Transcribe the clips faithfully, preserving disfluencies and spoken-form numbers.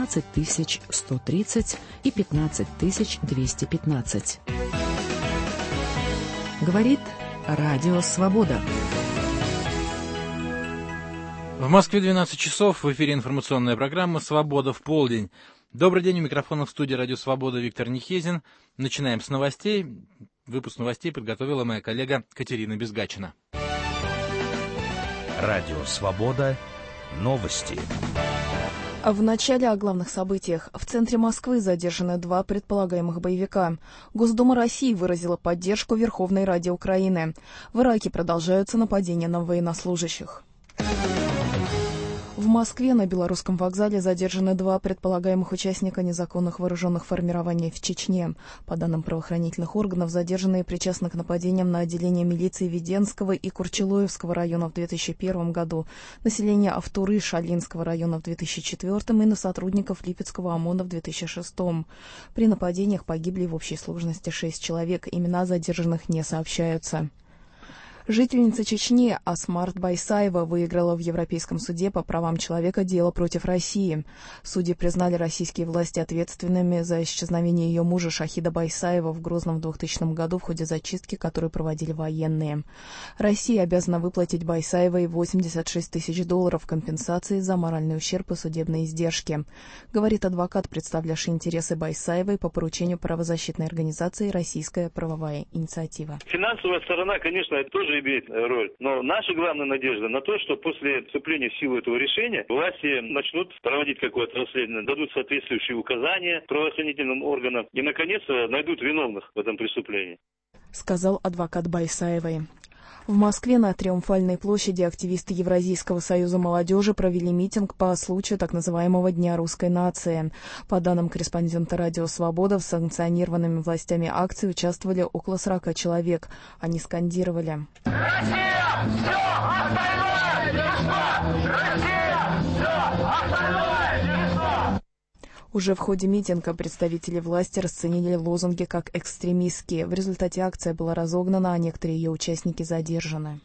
двенадцать тысяч сто тридцать и пятнадцать тысяч двести пятнадцать. Говорит Радио Свобода. В Москве двенадцать часов, в эфире информационная программа «Свобода в полдень». Добрый день, у микрофона в студии «Радио Свобода» Виктор Нехезин. Начинаем с новостей. Выпуск новостей подготовила моя коллега Катерина Безгачина. Радио Свобода. Новости. В начале о главных событиях. В центре Москвы задержаны два предполагаемых боевика. Госдума России выразила поддержку Верховной Раде Украины. В Ираке продолжаются нападения на военнослужащих. В Москве на Белорусском вокзале задержаны два предполагаемых участника незаконных вооруженных формирований в Чечне. По данным правоохранительных органов, задержанные причастны к нападениям на отделение милиции Веденского и Курчелоевского района в две тысячи первом году, население Автуры Шалинского района в две тысячи четвёртом и на сотрудников Липецкого ОМОНа в две тысячи шестом. При нападениях погибли в общей сложности шесть человек. Имена задержанных не сообщаются. Жительница Чечни Асмарт Байсаева выиграла в Европейском суде по правам человека дело против России. Судьи признали российские власти ответственными за исчезновение ее мужа Шахида Байсаева в Грозном в двухтысячном году в ходе зачистки, которую проводили военные. Россия обязана выплатить Байсаевой восемьдесят шесть тысяч долларов компенсации за моральный ущерб и судебные издержки, говорит адвокат, представлявший интересы Байсаевой по поручению правозащитной организации «Российская правовая инициатива». Финансовая сторона, конечно, тоже имеет роль. Но наша главная надежда на то, что после вступления в силу этого решения власти начнут проводить какое-то расследование, дадут соответствующие указания правоохранительным органам и, наконец, найдут виновных в этом преступлении. Сказал адвокат Байсаевой. В Москве на Триумфальной площади активисты Евразийского союза молодежи провели митинг по случаю так называемого Дня русской нации. По данным корреспондента «Радио Свобода», в санкционированными властями акции участвовали около сорока человек. Они скандировали: «Россия! Все! Остальное! Ничто! Россия! Все! Остальное! Ничто!» Уже в ходе митинга представители власти расценили лозунги как экстремистские. В результате акция была разогнана, а некоторые ее участники задержаны.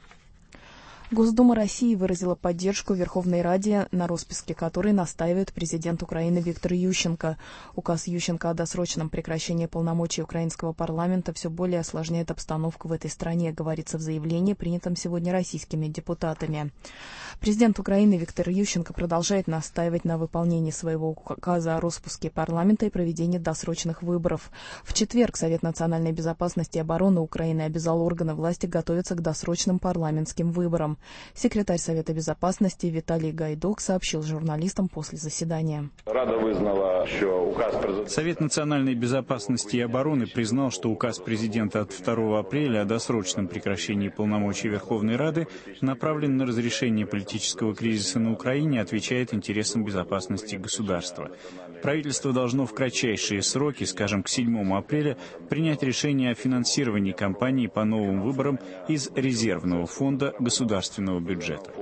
Госдума России выразила поддержку Верховной Раде, на распуске которой настаивает президент Украины Виктор Ющенко. Указ Ющенко о досрочном прекращении полномочий украинского парламента все более осложняет обстановку в этой стране, говорится в заявлении, принятом сегодня российскими депутатами. Президент Украины Виктор Ющенко продолжает настаивать на выполнении своего указа о распуске парламента и проведении досрочных выборов. В четверг Совет национальной безопасности и обороны Украины обязал органы власти готовиться к досрочным парламентским выборам. Секретарь Совета Безопасности Виталий Гайдук сообщил журналистам после заседания. Совет национальной безопасности и обороны признал, что указ президента от второго апреля о досрочном прекращении полномочий Верховной Рады направлен на разрешение политического кризиса на Украине и отвечает интересам безопасности государства. Правительство должно в кратчайшие сроки, скажем, к седьмому апреля, принять решение о финансировании кампании по новым выборам из резервного фонда государственного бюджета.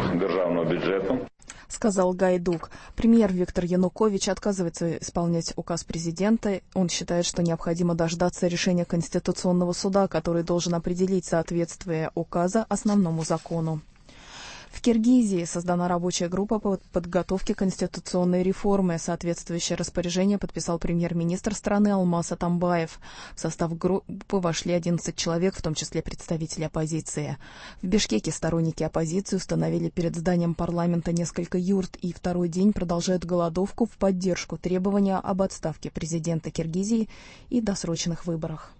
Сказал Гайдук. Премьер Виктор Янукович отказывается исполнять указ президента. Он считает, что необходимо дождаться решения Конституционного суда, который должен определить соответствие указа основному закону. В Киргизии создана рабочая группа по подготовке конституционной реформы. Соответствующее распоряжение подписал премьер-министр страны Алмаз Атамбаев. В состав группы вошли одиннадцать человек, в том числе представители оппозиции. В Бишкеке сторонники оппозиции установили перед зданием парламента несколько юрт и второй день продолжают голодовку в поддержку требования об отставке президента Киргизии и досрочных выборах.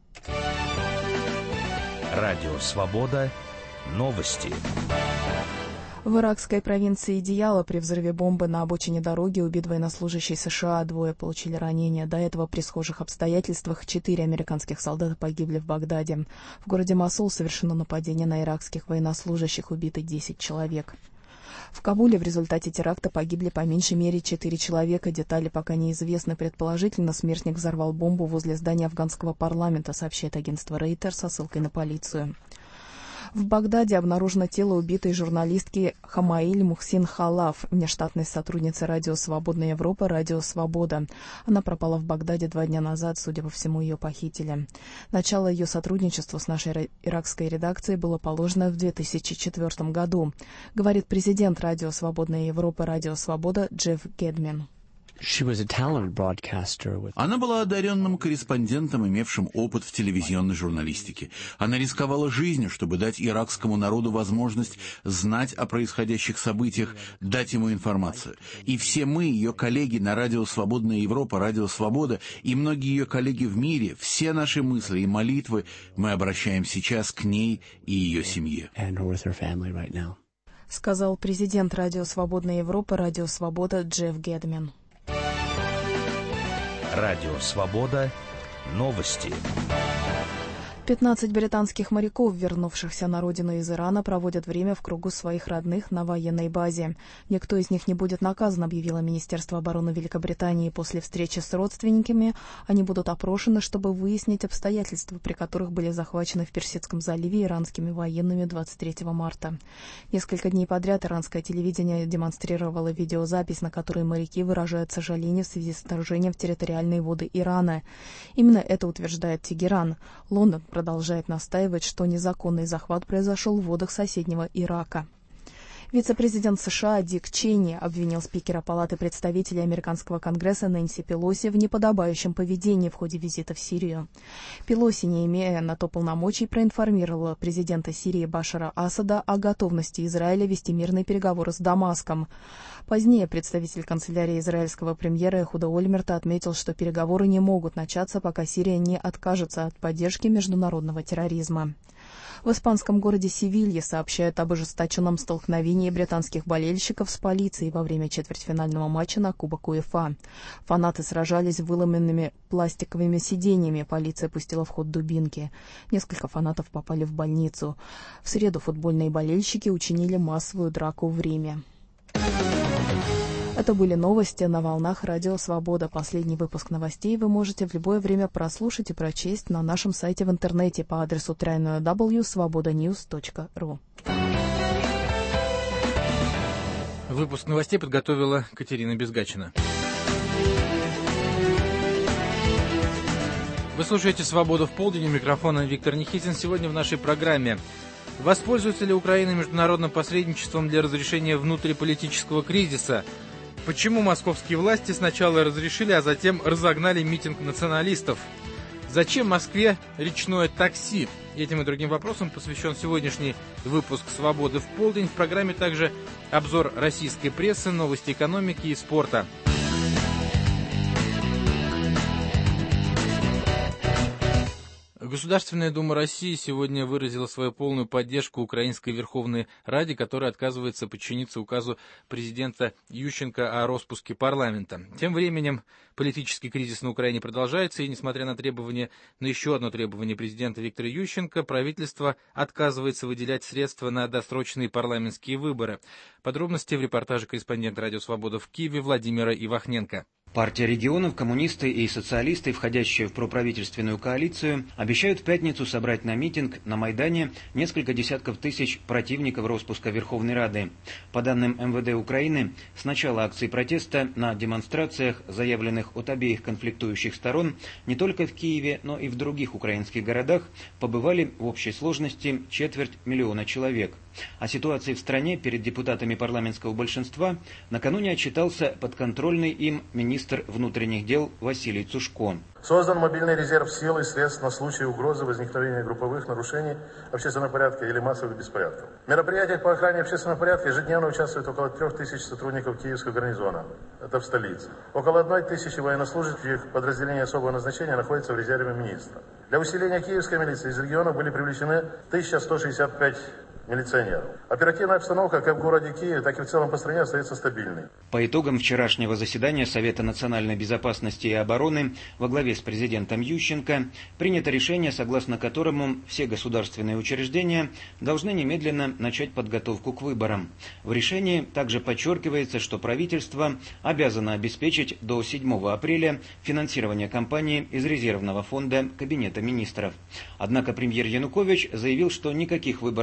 Радио Свобода. Новости. В иракской провинции Дияла при взрыве бомбы на обочине дороги убит военнослужащий США, двое получили ранения. До этого при схожих обстоятельствах четыре американских солдата погибли в Багдаде. В городе Мосул совершено нападение на иракских военнослужащих, убиты десять человек. В Кабуле в результате теракта погибли по меньшей мере четыре человека. Детали пока неизвестны. Предположительно, смертник взорвал бомбу возле здания афганского парламента, сообщает агентство Рейтер со ссылкой на полицию. В Багдаде обнаружено тело убитой журналистки Хамаиль Мухсин Халав, внештатной сотрудницы Радио Свободная Европа, Радио Свобода. Она пропала в Багдаде два дня назад, судя по всему, ее похитили. Начало ее сотрудничества с нашей иракской редакцией было положено в две тысячи четвёртом году, говорит президент Радио Свободная Европа, Радио Свобода Джефф Гедмин. Она была одаренным корреспондентом, имевшим опыт в телевизионной журналистике. Она рисковала жизнью, чтобы дать иракскому народу возможность знать о происходящих событиях, дать ему информацию. И все мы, ее коллеги на радио «Свободная Европа», радио «Свобода» и многие ее коллеги в мире, все наши мысли и молитвы мы обращаем сейчас к ней и ее семье. Сказал президент радио «Свободная Европа», радио «Свобода» Джефф Гедмин. Радио «Свобода». Новости. пятнадцать британских моряков, вернувшихся на родину из Ирана, проводят время в кругу своих родных на военной базе. Никто из них не будет наказан, объявило Министерство обороны Великобритании. После встречи с родственниками они будут опрошены, чтобы выяснить обстоятельства, при которых были захвачены в Персидском заливе иранскими военными двадцать третьего марта. Несколько дней подряд иранское телевидение демонстрировало видеозапись, на которой моряки выражают сожаление в связи с вторжением в территориальные воды Ирана. Именно это утверждает Тегеран. Лондон продолжает настаивать, что незаконный захват произошел в водах соседнего Ирака. Вице-президент США Дик Чейни обвинил спикера Палаты представителей Американского Конгресса Нэнси Пелоси в неподобающем поведении в ходе визита в Сирию. Пелоси, не имея на то полномочий, проинформировала президента Сирии Башара Асада о готовности Израиля вести мирные переговоры с Дамаском. Позднее представитель канцелярии израильского премьера Эхуда Ольмерта отметил, что переговоры не могут начаться, пока Сирия не откажется от поддержки международного терроризма. В испанском городе Севилье сообщают об ожесточенном столкновении британских болельщиков с полицией во время четвертьфинального матча на Кубок УЕФА. Фанаты сражались выломанными пластиковыми сиденьями, полиция пустила в ход дубинки. Несколько фанатов попали в больницу. В среду футбольные болельщики учинили массовую драку в Риме. Это были новости на волнах Радио Свобода. Последний выпуск новостей вы можете в любое время прослушать и прочесть на нашем сайте в интернете по адресу дабл ю дабл ю дабл ю точка свобода ньюс точка ру. Выпуск новостей подготовила Катерина Безгачина. Вы слушаете «Свободу в полдень», у микрофона Виктор Нихизин. Сегодня в нашей программе: воспользуется ли Украина международным посредничеством для разрешения внутриполитического кризиса? Почему московские власти сначала разрешили, а затем разогнали митинг националистов? Зачем Москве речное такси? Этим и другим вопросам посвящен сегодняшний выпуск «Свободы в полдень». В программе также обзор российской прессы, новости экономики и спорта. Государственная Дума России сегодня выразила свою полную поддержку Украинской Верховной Раде, которая отказывается подчиниться указу президента Ющенко о распуске парламента. Тем временем политический кризис на Украине продолжается, и несмотря на требование, на еще одно требование президента Виктора Ющенко, правительство отказывается выделять средства на досрочные парламентские выборы. Подробности в репортаже корреспондента Радио Свобода в Киеве Владимира Ивахненко. Партия регионов, коммунисты и социалисты, входящие в проправительственную коалицию, обещают в пятницу собрать на митинг на Майдане несколько десятков тысяч противников распуска Верховной Рады. По данным эм вэ дэ Украины, с начала акций протеста на демонстрациях, заявленных от обеих конфликтующих сторон, не только в Киеве, но и в других украинских городах, побывали в общей сложности четверть миллиона человек. О ситуации в стране перед депутатами парламентского большинства накануне отчитался подконтрольный им министр внутренних дел Василий Цушко. Создан мобильный резерв сил и средств на случай угрозы возникновения групповых нарушений общественного порядка или массовых беспорядков. В мероприятиях по охране общественного порядка ежедневно участвует около трех тысяч сотрудников Киевского гарнизона. Это в столице. Около одной тысячи военнослужащих подразделений особого назначения находится в резерве министра. Для усиления киевской милиции из регионов были привлечены тысяча сто шестьдесят пять милиционеров. Оперативная обстановка как в городе Киеве, так и в целом по стране остается стабильной. По итогам вчерашнего заседания Совета национальной безопасности и обороны во главе с президентом Ющенко принято решение, согласно которому все государственные учреждения должны немедленно начать подготовку к выборам. В решении также подчеркивается, что правительство обязано обеспечить до седьмого апреля финансирование кампании из резервного фонда Кабинета министров. Однако премьер Янукович заявил, что никаких выборов на Украине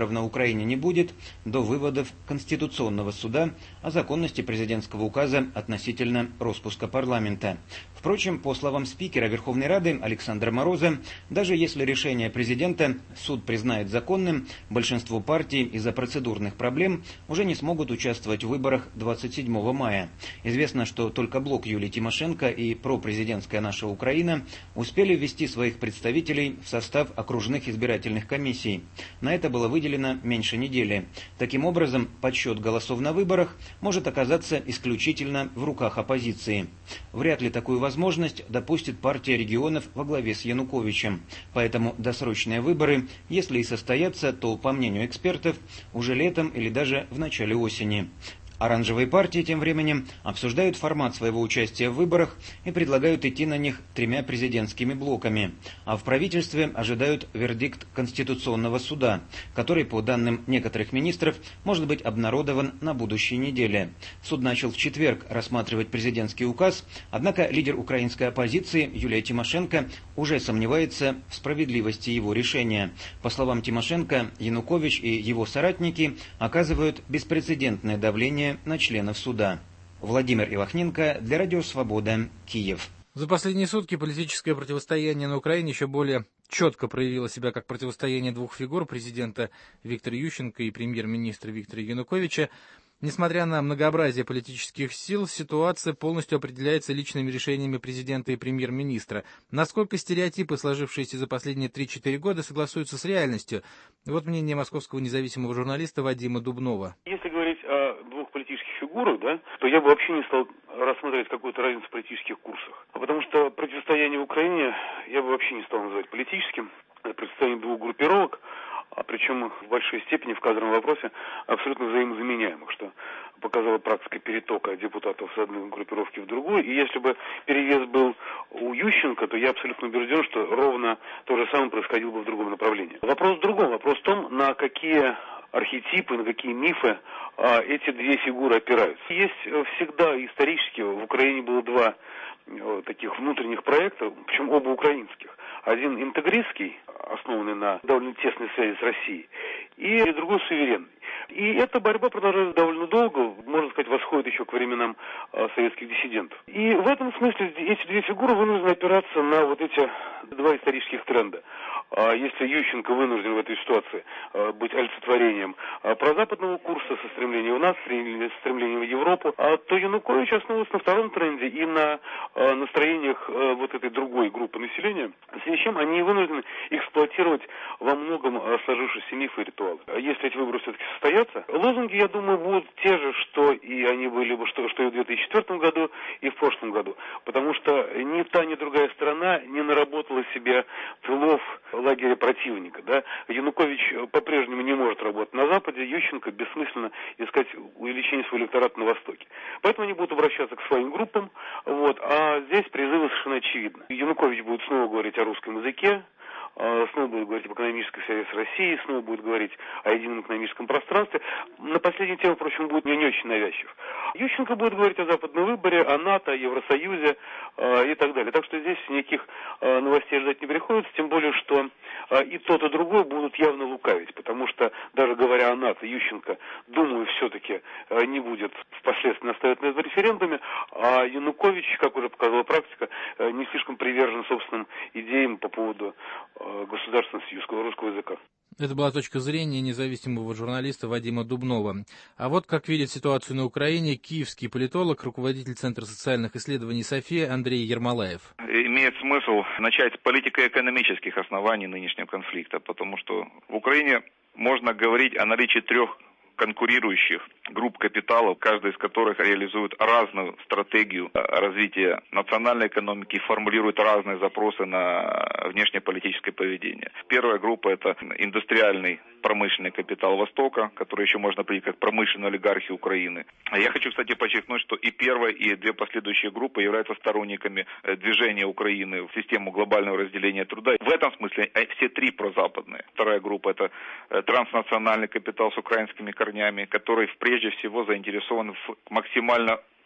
Украине не будет до выводов Конституционного суда о законности президентского указа относительно распуска парламента. Впрочем, по словам спикера Верховной Рады Александра Мороза, даже если решение президента суд признает законным, большинство партий из-за процедурных проблем уже не смогут участвовать в выборах двадцать седьмого мая. Известно, что только блок Юлии Тимошенко и пропрезидентская «Наша Украина» успели ввести своих представителей в состав окружных избирательных комиссий. На это было выделено меньше недели. Таким образом, подсчет голосов на выборах может оказаться исключительно в руках оппозиции. Вряд ли такую возможность допустит партия регионов во главе с Януковичем. Поэтому досрочные выборы, если и состоятся, то, по мнению экспертов, уже летом или даже в начале осени. Оранжевые партии тем временем обсуждают формат своего участия в выборах и предлагают идти на них тремя президентскими блоками. А в правительстве ожидают вердикт Конституционного суда, который, по данным некоторых министров, может быть обнародован на будущей неделе. Суд начал в четверг рассматривать президентский указ, однако лидер украинской оппозиции Юлия Тимошенко уже сомневается в справедливости его решения. По словам Тимошенко, Янукович и его соратники оказывают беспрецедентное давление на членов суда. Владимир Ивахненко для Радио Свобода, Киев. За последние сутки политическое противостояние на Украине еще более четко проявило себя как противостояние двух фигур, президента Виктора Ющенко и премьер-министра Виктора Януковича. Несмотря на многообразие политических сил, ситуация полностью определяется личными решениями президента и премьер-министра. Насколько стереотипы, сложившиеся за последние три-четыре года, согласуются с реальностью? Вот мнение московского независимого журналиста Вадима Дубнова. Если говорить о двух политических фигурах, да, то я бы вообще не стал рассматривать какую-то разницу в политических курсах. Потому что противостояние в Украине я бы вообще не стал называть политическим. Это противостояние двух группировок, а причем в большой степени в кадровом вопросе абсолютно взаимозаменяемых, что показала практика перетока депутатов с одной группировки в другую. И если бы перевес был у Ющенко, то я абсолютно убежден, что ровно то же самое происходило бы в другом направлении. Вопрос в другом. Вопрос в том, на какие архетипы, на какие мифы а, эти две фигуры опираются. Есть всегда исторически в Украине было два а, таких внутренних проекта, причем оба украинских. Один интегристский, основанный на довольно тесной связи с Россией, и другой суверенный. И эта борьба продолжается довольно долго, можно сказать, восходит еще к временам а, советских диссидентов. И в этом смысле эти две фигуры вынуждены опираться на вот эти два исторических тренда. А если Ющенко вынужден в этой ситуации а, быть олицетворением а, прозападного курса со стремлением в нас, со стремлением в Европу, а, то Янукович основывается на втором тренде и на а, настроениях а, вот этой другой группы населения, в связи с чем они вынуждены эксплуатировать во многом а, сложившиеся мифы и ритуалы. А если эти выборы все-таки состоятся, лозунги, я думаю, будут те же, что и они были бы, что, что и в две тысячи четвёртом году, и в прошлом году. Потому что ни та, ни другая страна не наработала себе тылов лагеря противника. Да? Янукович по-прежнему не может работать на Западе, Ющенко бессмысленно искать увеличение своего электората на Востоке. Поэтому они будут обращаться к своим группам, вот, а здесь призывы совершенно очевидны. Янукович будет снова говорить о русском языке, снова будет говорить об экономической связи с Россией, снова будет говорить о едином экономическом пространстве. На последнюю тему, впрочем, будет не, не очень навязчив. Ющенко будет говорить о западном выборе, о НАТО, о Евросоюзе э, и так далее. Так что здесь никаких э, новостей ждать не приходится, тем более, что э, и тот, и другой будут явно лукавить, потому что, даже говоря о НАТО, Ющенко, думаю, все-таки э, не будет впоследствии настаивать на этом референдуме, а Янукович, как уже показала практика, э, не слишком привержен собственным идеям по поводу э, государственности русского языка. Это была точка зрения независимого журналиста Вадима Дубнова. А вот как видит ситуацию на Украине киевский политолог, руководитель Центра социальных исследований «София» Андрей Ермолаев. Имеет смысл начать с политико-экономических оснований нынешнего конфликта, потому что в Украине можно говорить о наличии трех конкурирующих групп капиталов, каждая из которых реализует разную стратегию развития национальной экономики и формулирует разные запросы на внешнеполитическое поведение. Первая группа – это индустриальный промышленный капитал Востока, который еще можно определить как промышленную олигархию Украины. Я хочу, кстати, подчеркнуть, что и первая, и две последующие группы являются сторонниками движения Украины в систему глобального разделения труда. В этом смысле все три прозападные. Вторая группа – это транснациональный капитал с украинскими корнями, который прежде всего заинтересован в максимально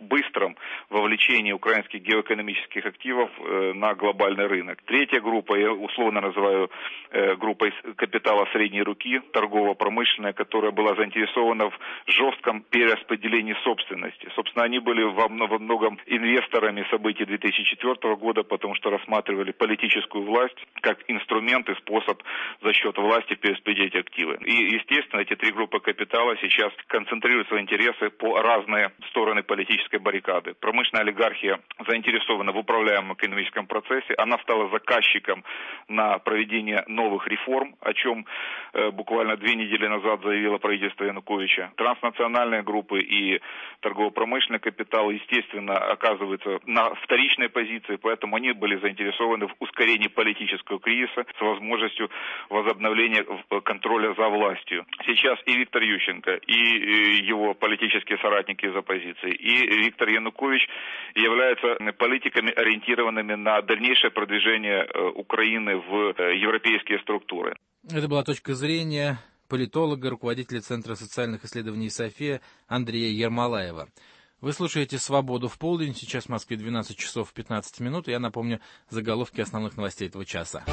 быстром вовлечении украинских геоэкономических активов на глобальный рынок. Третья группа, я условно называю группой капитала средней руки, торгово-промышленная, которая была заинтересована в жестком перераспределении собственности. Собственно, они были во многом инвесторами событий две тысячи четвёртого года, потому что рассматривали политическую власть как инструмент и способ за счет власти перераспределить активы. И, естественно, эти три группы капитала сейчас концентрируют свои интересы по разные стороны политической баррикады. Промышленная олигархия заинтересована в управляемом экономическом процессе. Она стала заказчиком на проведение новых реформ, о чем э, буквально две недели назад заявило правительство Януковича. Транснациональные группы и торгово-промышленный капитал, естественно, оказываются на вторичной позиции, поэтому они были заинтересованы в ускорении политического кризиса с возможностью возобновления контроля за властью. Сейчас и Виктор Ющенко, и его политические соратники из оппозиции, и Виктор Янукович являются политиками, ориентированными на дальнейшее продвижение Украины в европейские структуры. Это была точка зрения политолога, руководителя Центра социальных исследований «София» Андрея Ермолаева. Вы слушаете «Свободу в полдень». Сейчас в Москве двенадцать часов пятнадцать минут. Я напомню заголовки основных новостей этого часа.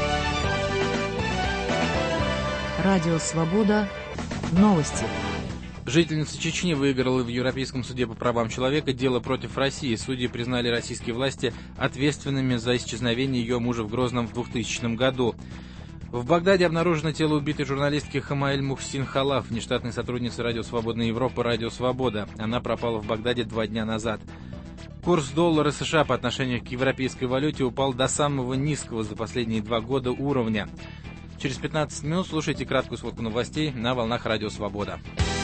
Радио «Свобода». Новости. Жительница Чечни выиграла в Европейском суде по правам человека дело против России. Судьи признали российские власти ответственными за исчезновение ее мужа в Грозном в двухтысячном году. В Багдаде обнаружено тело убитой журналистки Хамаэль Мухсин Халав, внештатной сотрудницы Радио Свободная Европа «Радио Свобода». Она пропала в Багдаде два дня назад. Курс доллара США по отношению к европейской валюте упал до самого низкого за последние два года уровня. Через пятнадцать минут слушайте краткую сводку новостей на волнах Радио Свобода.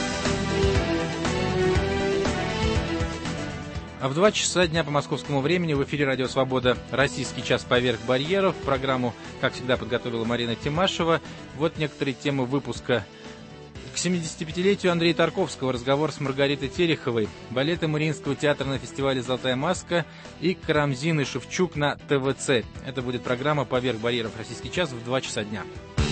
А в два часа дня по московскому времени в эфире «Радио Свобода» «Российский час поверх барьеров». Программу, как всегда, подготовила Марина Тимашева. Вот некоторые темы выпуска. К семидесятипятилетию Андрея Тарковского разговор с Маргаритой Тереховой, балеты Мариинского театра на фестивале «Золотая маска» и Карамзин и Шевчук на ТВЦ. Это будет программа «Поверх барьеров. Российский час» в два часа дня.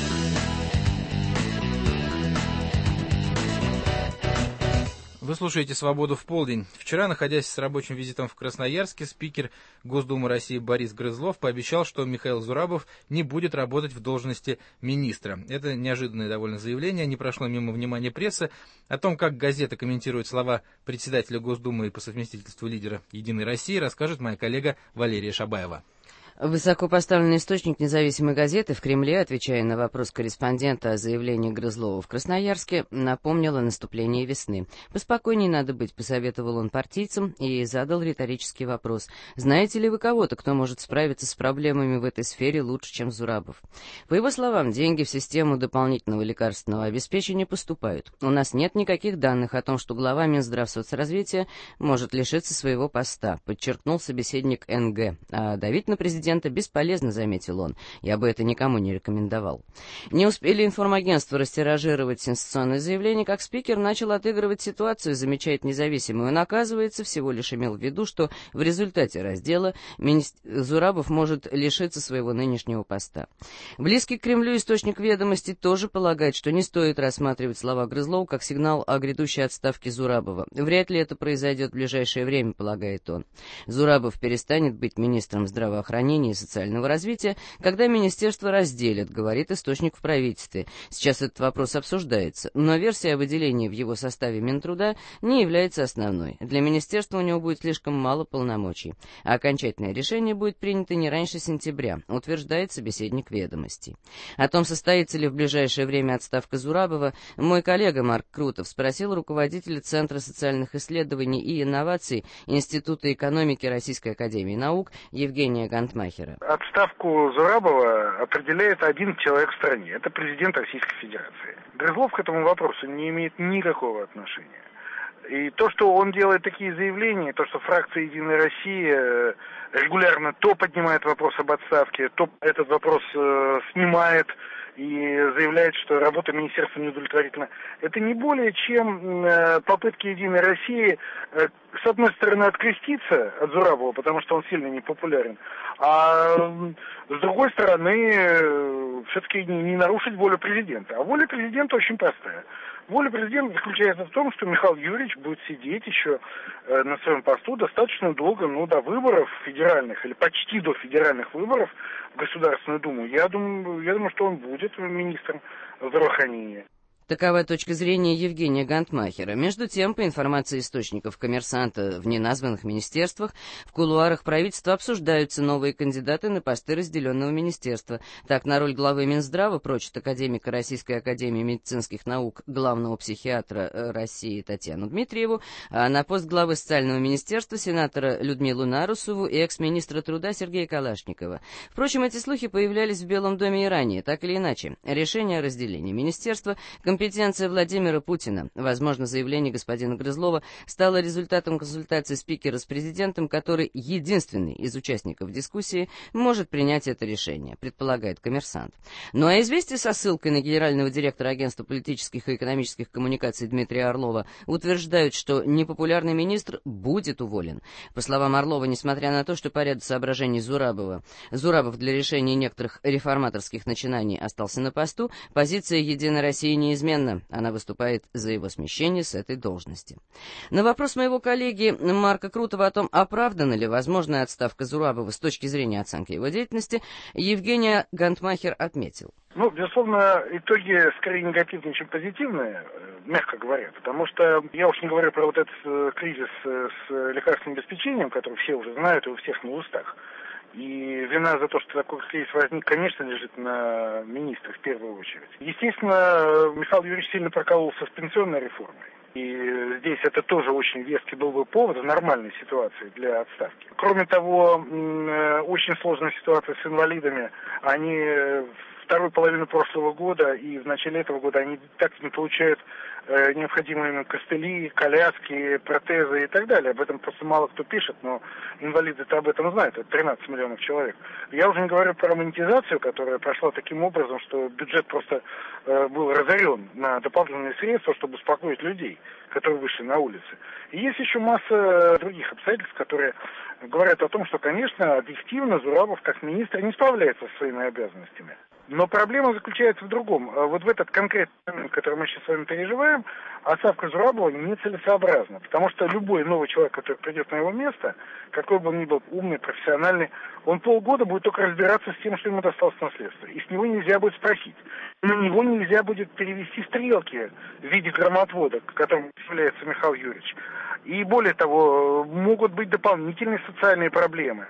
Вы слушаете «Свободу в полдень». Вчера, находясь с рабочим визитом в Красноярске, спикер Госдумы России Борис Грызлов пообещал, что Михаил Зурабов не будет работать в должности министра. Это неожиданное довольно заявление, не прошло мимо внимания прессы. О том, как газета комментирует слова председателя Госдумы и по совместительству лидера «Единой России», расскажет моя коллега Валерия Шабаева. Высокопоставленный источник независимой газеты в Кремле, отвечая на вопрос корреспондента о заявлении Грызлова в Красноярске, напомнил о наступлении весны. «Поспокойнее надо быть», — посоветовал он партийцам и задал риторический вопрос. «Знаете ли вы кого-то, кто может справиться с проблемами в этой сфере лучше, чем Зурабов?» По его словам, деньги в систему дополнительного лекарственного обеспечения поступают. «У нас нет никаких данных о том, что глава Минздравсоцразвития может лишиться своего поста», — подчеркнул собеседник эн гэ. А давить на президента бесполезно, заметил он. Я бы это никому не рекомендовал. Не успели информагентства растиражировать сенсационное заявление, как спикер начал отыгрывать ситуацию, замечает независимый. Он, оказывается, всего лишь имел в виду, что в результате раздела министр Зурабов может лишиться своего нынешнего поста. Близкий к Кремлю источник «Ведомостей» тоже полагает, что не стоит рассматривать слова Грызлова как сигнал о грядущей отставке Зурабова. Вряд ли это произойдет в ближайшее время, полагает он. Зурабов перестанет быть министром здравоохранения и социального развития, когда министерство разделят, говорит источник в правительстве. Сейчас этот вопрос обсуждается, но версия о выделении в его составе Минтруда не является основной. Для министерства у него будет слишком мало полномочий. А окончательное решение будет принято не раньше сентября, утверждает собеседник «Ведомостей». О том, состоится ли в ближайшее время отставка Зурабова, мой коллега Марк Крутов спросил руководителя Центра социальных исследований и инноваций Института экономики Российской академии наук Евгения Гантмахера. Отставку Зурабова определяет один человек в стране. Это президент Российской Федерации. Грызлов к этому вопросу не имеет никакого отношения. И то, что он делает такие заявления, то, что фракция «Единая Россия» регулярно то поднимает вопрос об отставке, то этот вопрос э, снимает и заявляет, что работа министерства неудовлетворительна. Это не более чем э, попытки «Единой России» э, с одной стороны откреститься от Зурабова, потому что он сильно непопулярен, а э, с другой стороны э, все-таки не, не нарушить волю президента. А воля президента очень простая. Воля президента заключается в том, что Михаил Юрьевич будет сидеть еще э, на своем посту достаточно долго, ну, до выборов федеральных, или почти до федеральных выборов в Государственную Думу. Я думаю, я думаю, что он будет министром здравоохранения. Такова точка зрения Евгения Гантмахера. Между тем, по информации источников «Коммерсанта» в неназванных министерствах, в кулуарах правительства обсуждаются новые кандидаты на посты разделенного министерства. Так, на роль главы Минздрава прочат академика Российской академии медицинских наук, главного психиатра России Татьяну Дмитриеву, а на пост главы социального министерства сенатора Людмилу Нарусову и экс-министра труда Сергея Калашникова. Впрочем, эти слухи появлялись в Белом доме и ранее, так или иначе. Решение о разделении министерства – компетенция Владимира Путина. Возможно, заявление господина Грызлова стало результатом консультации спикера с президентом, который единственный из участников дискуссии может принять это решение, предполагает «Коммерсант». Ну а известие со ссылкой на генерального директора Агентства политических и экономических коммуникаций Дмитрия Орлова утверждают, что непопулярный министр будет уволен. По словам Орлова, несмотря на то, что по ряду соображений Зурабова, Зурабов для решения некоторых реформаторских начинаний остался на посту, позиция «Единой России» неизменна. Она выступает за его смещение с этой должности. На вопрос моего коллеги Марка Крутова о том, оправдана ли возможная отставка Зурабова с точки зрения оценки его деятельности, Евгения Гантмахер отметил. Ну, безусловно, итоги скорее негативные, чем позитивные, мягко говоря, потому что я уж не говорю про вот этот кризис с лекарственным обеспечением, который все уже знают и у всех на устах. И вина за то, что такой кризис возник, конечно, лежит на министрах в первую очередь. Естественно, Михаил Юрьевич сильно прокололся с пенсионной реформой. И здесь это тоже очень веский был бы повод в нормальной ситуации для отставки. Кроме того, очень сложная ситуация с инвалидами. Они вторую половину прошлого года и в начале этого года они так не получают э, необходимые им костыли, коляски, протезы и так далее. Об этом просто мало кто пишет, но инвалиды-то об этом знают. Это тринадцать миллионов человек. Я уже не говорю про монетизацию, которая прошла таким образом, что бюджет просто э, был разорен на дополнительные средства, чтобы успокоить людей, которые вышли на улицы. И есть еще масса других обстоятельств, которые говорят о том, что, конечно, объективно Зурабов как министр не справляется со своими обязанностями. Но проблема заключается в другом. Вот в этот конкретный момент, который мы сейчас с вами переживаем, отставка Зурабова нецелесообразна. Потому что любой новый человек, который придет на его место, какой бы он ни был умный, профессиональный, он полгода будет только разбираться с тем, что ему досталось наследство. И с него нельзя будет спросить. На него нельзя будет перевести стрелки в виде громотвода, которым является Михаил Юрьевич. И более того, могут быть дополнительные социальные проблемы.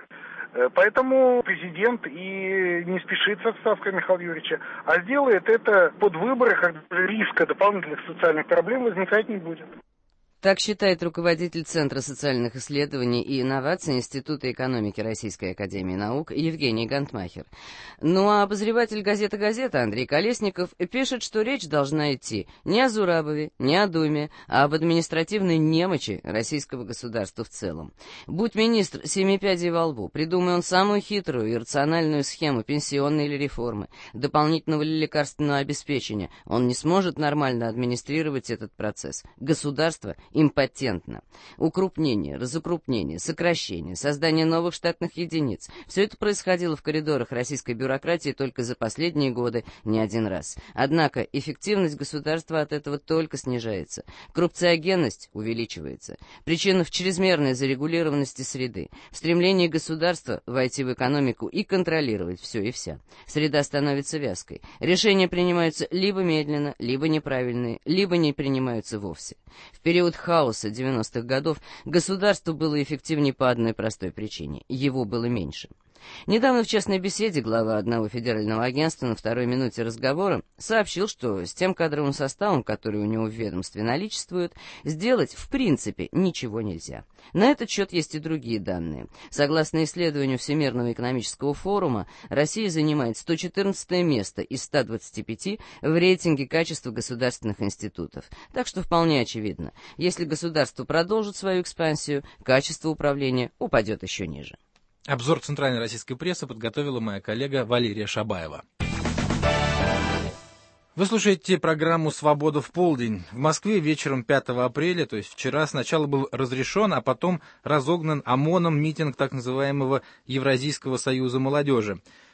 Поэтому президент и не спешит с отставкой Михаила Юрьевича, а сделает это под выборы, когда риска дополнительных социальных проблем возникать не будет. Так считает руководитель Центра социальных исследований и инноваций Института экономики Российской академии наук Евгений Гантмахер. Ну а обозреватель газеты «Газета» Андрей Колесников пишет, что речь должна идти не о Зурабове, не о Думе, а об административной немочи российского государства в целом. Будь министр семи пядей во лбу, придумай он самую хитрую и рациональную схему пенсионной или реформы, дополнительного или лекарственного обеспечения, он не сможет нормально администрировать этот процесс. Государство импотентно. Укрупнение, разукрупнение, сокращение, создание новых штатных единиц. Все это происходило в коридорах российской бюрократии только за последние годы не один раз. Однако эффективность государства от этого только снижается. Коррупциогенность увеличивается. Причина в чрезмерной зарегулированности среды, в стремлении государства войти в экономику и контролировать все и вся. Среда становится вязкой. Решения принимаются либо медленно, либо неправильные, либо не принимаются вовсе. В период хаоса девяностых годов государство было эффективнее по одной простой причине – его было меньше. Недавно в частной беседе глава одного федерального агентства на второй минуте разговора сообщил, что с тем кадровым составом, который у него в ведомстве наличествует, сделать в принципе ничего нельзя. На этот счет есть и другие данные. Согласно исследованию Всемирного экономического форума, Россия занимает сто четырнадцатое место из ста двадцати пяти в рейтинге качества государственных институтов. Так что вполне очевидно, если государство продолжит свою экспансию, качество управления упадет еще ниже. Обзор центральной российской прессы подготовила моя коллега Валерия Шабаева. Вы слушаете программу «Свобода в полдень». В Москве вечером пятого апреля, то есть вчера, сначала был разрешен, а потом разогнан ОМОНом митинг так называемого Евразийского союза молодежи.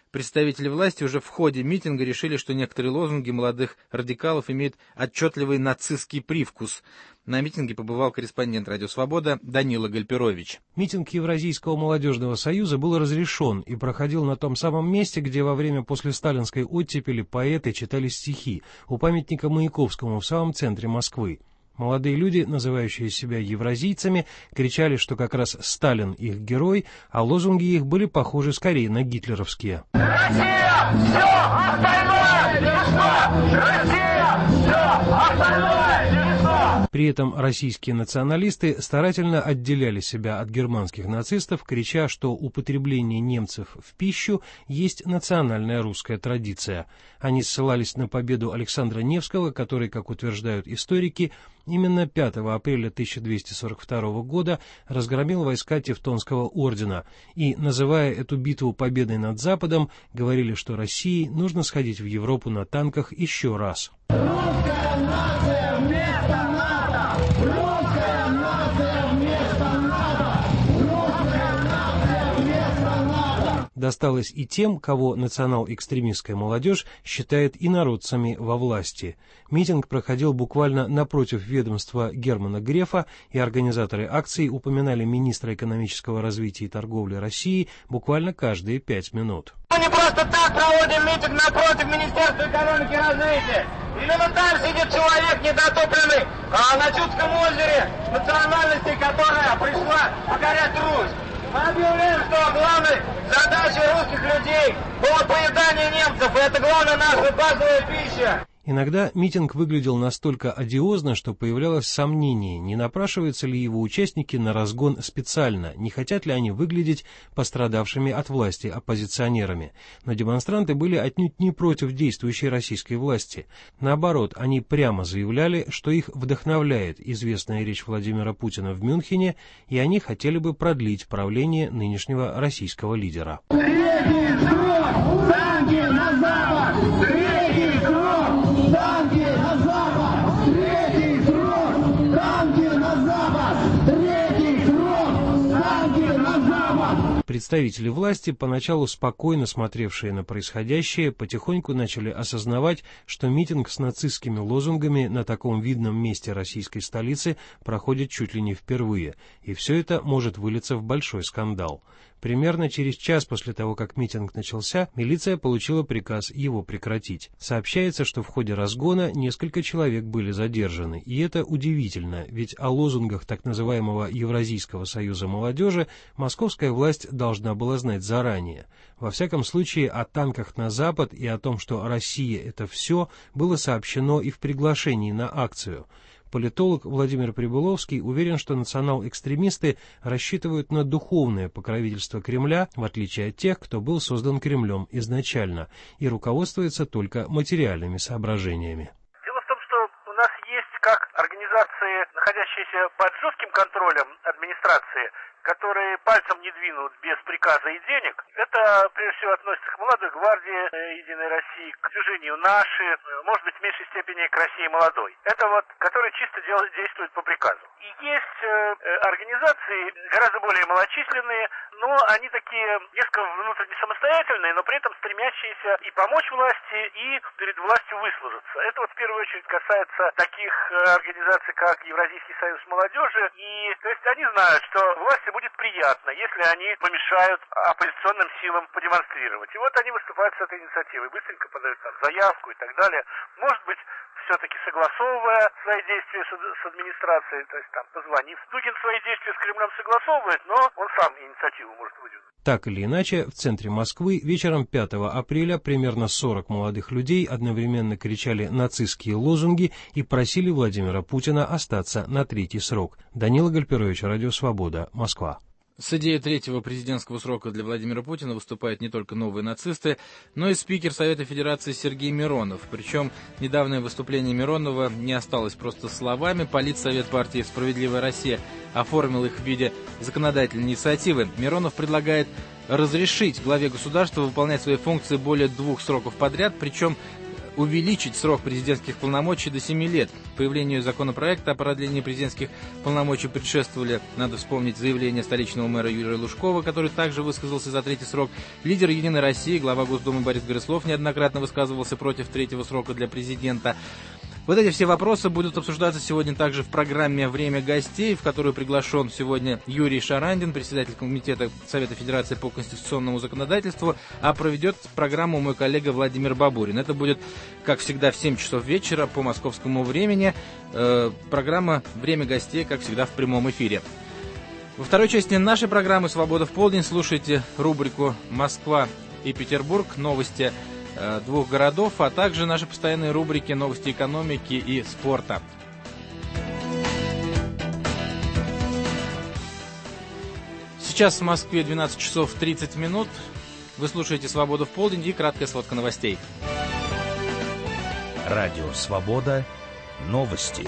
представители власти уже в ходе митинга решили, что некоторые лозунги молодых радикалов имеют отчетливый нацистский привкус. На митинге побывал корреспондент «Радио Свобода» Данила Гальперович. Митинг Евразийского молодежного союза был разрешен и проходил на том самом месте, где во время послесталинской оттепели поэты читали стихи, у памятника Маяковскому в самом центре Москвы. Молодые люди, называющие себя евразийцами, кричали, что как раз Сталин их герой, а лозунги их были похожи скорее на гитлеровские. Россия! Все! Остальное! Ничто! Россия! Все! Остальное! Ничто! При этом российские националисты старательно отделяли себя от германских нацистов, крича, что употребление немцев в пищу есть национальная русская традиция. Они ссылались на победу Александра Невского, который, как утверждают историки, именно пятого апреля тысяча двести сорок второго года разгромил войска Тевтонского ордена и, называя эту битву победой над Западом, говорили, что России нужно сходить в Европу на танках еще раз. Русская нация вместо НАТО! Русская нация вместо НАТО! Русская нация вместо НАТО! Досталось и тем, кого национал-экстремистская молодежь считает инородцами во власти. Митинг проходил буквально напротив ведомства Германа Грефа, и организаторы акции упоминали министра экономического развития и торговли России буквально каждые пять минут. Мы не просто так проводим митинг напротив Министерства экономики и развития. Именно там сидит человек недотопленный а на Чудском озере, национальности, которая пришла покорять Русь. Мы объявляем, что главной задачей русских людей было поедание немцев, и это главная наша базовая пища. Иногда митинг выглядел настолько одиозно, что появлялось сомнение, не напрашиваются ли его участники на разгон специально, не хотят ли они выглядеть пострадавшими от власти оппозиционерами. Но демонстранты были отнюдь не против действующей российской власти. Наоборот, они прямо заявляли, что их вдохновляет известная речь Владимира Путина в Мюнхене, и они хотели бы продлить правление нынешнего российского лидера. Третий срок! Танки на запад! Третий срок! Танки на запад! Третий срок! Танки на запад! Третий срок! Танки на запад! Представители власти, поначалу спокойно смотревшие на происходящее, потихоньку начали осознавать, что митинг с нацистскими лозунгами на таком видном месте российской столицы проходит чуть ли не впервые, и все это может вылиться в большой скандал. Примерно через час после того, как митинг начался, милиция получила приказ его прекратить. Сообщается, что в ходе разгона несколько человек были задержаны. И это удивительно, ведь о лозунгах так называемого Евразийского союза молодежи московская власть должна была знать заранее. Во всяком случае, о танках на Запад и о том, что Россия — это все, было сообщено и в приглашении на акцию. Политолог Владимир Прибыловский уверен, что национал-экстремисты рассчитывают на духовное покровительство Кремля, в отличие от тех, кто был создан Кремлем изначально, и руководствуется только материальными соображениями. Дело в том, что у нас есть как организации, находящиеся под жестким контролем администрации, которые пальцем не двинут без приказа и денег. Это, прежде всего, относится к Молодой гвардии Единой России, к движению «Наши», может быть, в меньшей степени к России молодой. Это вот, которые чисто делают, действуют по приказу. И есть э, организации гораздо более малочисленные, но они такие несколько внутренне самостоятельные, но при этом стремящиеся и помочь власти, и перед властью выслужиться. Это вот в первую очередь касается таких организаций, как Евразийский союз молодежи. И то есть они знают, что власти будет приятно, если они помешают оппозиционным силам продемонстрировать. И вот они выступают с этой инициативой, быстренько подают там заявку и так далее. Может быть, все-таки согласовывая свои действия с, с администрацией, то есть там позвонив. Дугин свои действия с Кремлем согласовывает, но он сам инициативу может выдвинуть. Так или иначе, в центре Москвы вечером пятого апреля примерно сорок молодых людей одновременно кричали нацистские лозунги и просили Владимира Путина остаться на третий срок. Данила Гальперович, Радио Свобода, Москва. С идеей третьего президентского срока для Владимира Путина выступают не только новые нацисты, но и спикер Совета Федерации Сергей Миронов. Причем недавнее выступление Миронова не осталось просто словами. Политсовет партии «Справедливая Россия» оформил их в виде законодательной инициативы. Миронов предлагает разрешить главе государства выполнять свои функции более двух сроков подряд, причем увеличить срок президентских полномочий до семи лет. Появлению законопроекта о продлении президентских полномочий предшествовали, надо вспомнить, заявление столичного мэра Юрия Лужкова, который также высказался за третий срок. Лидер «Единой России», глава Госдумы Борис Грызлов неоднократно высказывался против третьего срока для президента. Вот эти все вопросы будут обсуждаться сегодня также в программе «Время гостей», в которую приглашен сегодня Юрий Шарандин, председатель Комитета Совета Федерации по конституционному законодательству, а проведет программу мой коллега Владимир Бабурин. Это будет, как всегда, в семь часов вечера по московскому времени. Э, программа «Время гостей», как всегда, в прямом эфире. Во второй части нашей программы «Свобода в полдень» слушайте рубрику «Москва и Петербург. Новости двух городов», а также наши постоянные рубрики «Новости экономики» и спорта. Сейчас в Москве двенадцать часов тридцать минут. Вы слушаете «Свободу в полдень» и краткая сводка новостей. Радио «Свобода». Новости.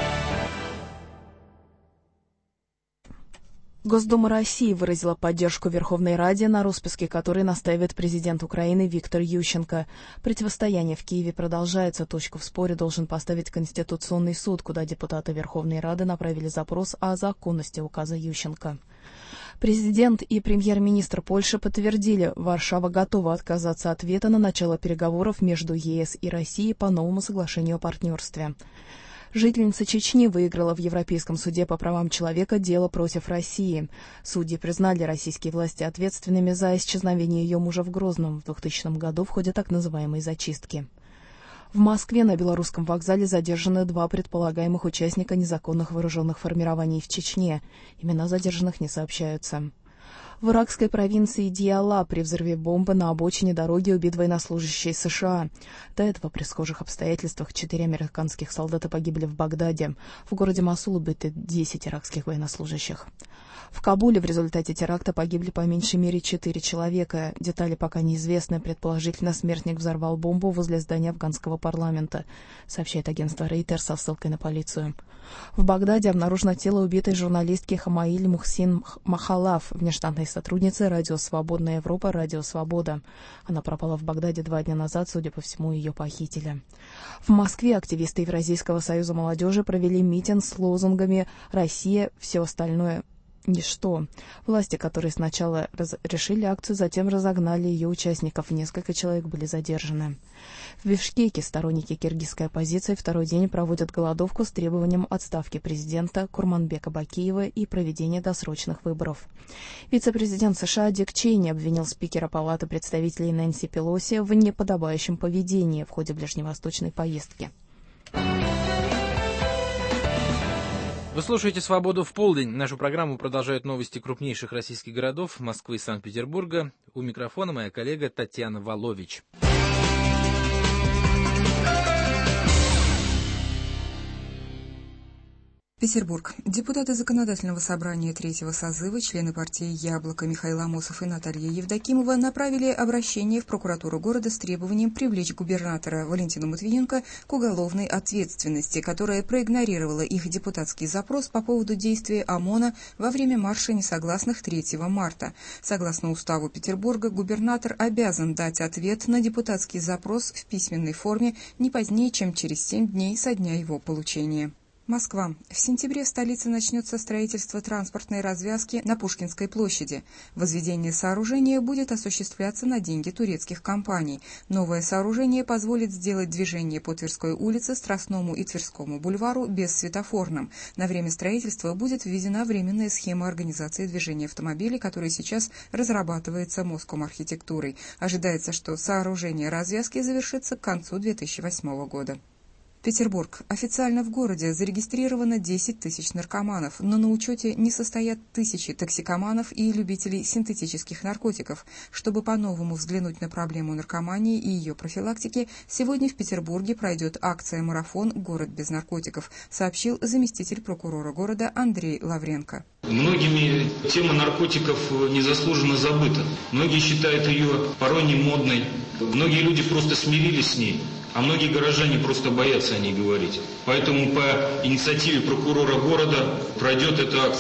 Госдума России выразила поддержку Верховной Раде, на распуске которой настаивает президент Украины Виктор Ющенко. Противостояние в Киеве продолжается. Точку в споре должен поставить Конституционный суд, куда депутаты Верховной Рады направили запрос о законности указа Ющенко. Президент и премьер-министр Польши подтвердили, Варшава готова отказаться от вето на начало переговоров между ЕС и Россией по новому соглашению о партнерстве. Жительница Чечни выиграла в Европейском суде по правам человека дело против России. Судьи признали российские власти ответственными за исчезновение ее мужа в Грозном в двухтысячном году в ходе так называемой зачистки. В Москве на Белорусском вокзале задержаны два предполагаемых участника незаконных вооруженных формирований в Чечне. Имена задержанных не сообщаются. В иракской провинции Диала при взрыве бомбы на обочине дороги убит военнослужащий США. До этого при схожих обстоятельствах четыре американских солдата погибли в Багдаде. В городе Мосул убиты десять иракских военнослужащих. В Кабуле в результате теракта погибли по меньшей мере четыре человека. Детали пока неизвестны. Предположительно, смертник взорвал бомбу возле здания афганского парламента, сообщает агентство Рейтер со ссылкой на полицию. В Багдаде обнаружено тело убитой журналистки Хамаиль Мухсин Махалав, внештатной сотрудницы радио «Свободная Европа», «Радио Свобода». Она пропала в Багдаде два дня назад, судя по всему, ее похитили. В Москве активисты Евразийского союза молодежи провели митинг с лозунгами «Россия, все остальное ничто». Власти, которые сначала раз- решили акцию, затем разогнали ее участников. Несколько человек были задержаны. В Бишкеке сторонники киргизской оппозиции второй день проводят голодовку с требованием отставки президента Курманбека Бакиева и проведения досрочных выборов. Вице-президент США Дик Чейни обвинил спикера Палаты представителей Нэнси Пелоси в неподобающем поведении в ходе ближневосточной поездки. Вы слушаете «Свободу в полдень». Нашу программу продолжают новости крупнейших российских городов Москвы и Санкт-Петербурга. У микрофона моя коллега Татьяна Волович. Петербург. Депутаты Законодательного собрания третьего созыва, члены партии «Яблоко» Михаил Амосов и Наталья Евдокимова направили обращение в прокуратуру города с требованием привлечь губернатора Валентину Матвиенко к уголовной ответственности, которая проигнорировала их депутатский запрос по поводу действий ОМОНа во время марша несогласных третьего марта. Согласно уставу Петербурга, губернатор обязан дать ответ на депутатский запрос в письменной форме не позднее, чем через семь дней со дня его получения. Москва. В сентябре в столице начнется строительство транспортной развязки на Пушкинской площади. Возведение сооружения будет осуществляться на деньги турецких компаний. Новое сооружение позволит сделать движение по Тверской улице, Страстному и Тверскому бульвару бессветофорным. На время строительства будет введена временная схема организации движения автомобилей, которая сейчас разрабатывается Москомархитектурой. Ожидается, что сооружение развязки завершится к концу две тысячи восьмого года. Петербург. Официально в городе зарегистрировано десять тысяч наркоманов, но на учете не состоят тысячи токсикоманов и любителей синтетических наркотиков. Чтобы по-новому взглянуть на проблему наркомании и ее профилактики, сегодня в Петербурге пройдет акция «Марафон. Город без наркотиков», сообщил заместитель прокурора города Андрей Лавренко. Многими тема наркотиков незаслуженно забыта. Многие считают ее порой не модной. Многие люди просто смирились с ней. А многие горожане просто боятся о ней говорить. Поэтому по инициативе прокурора города пройдет эта акция.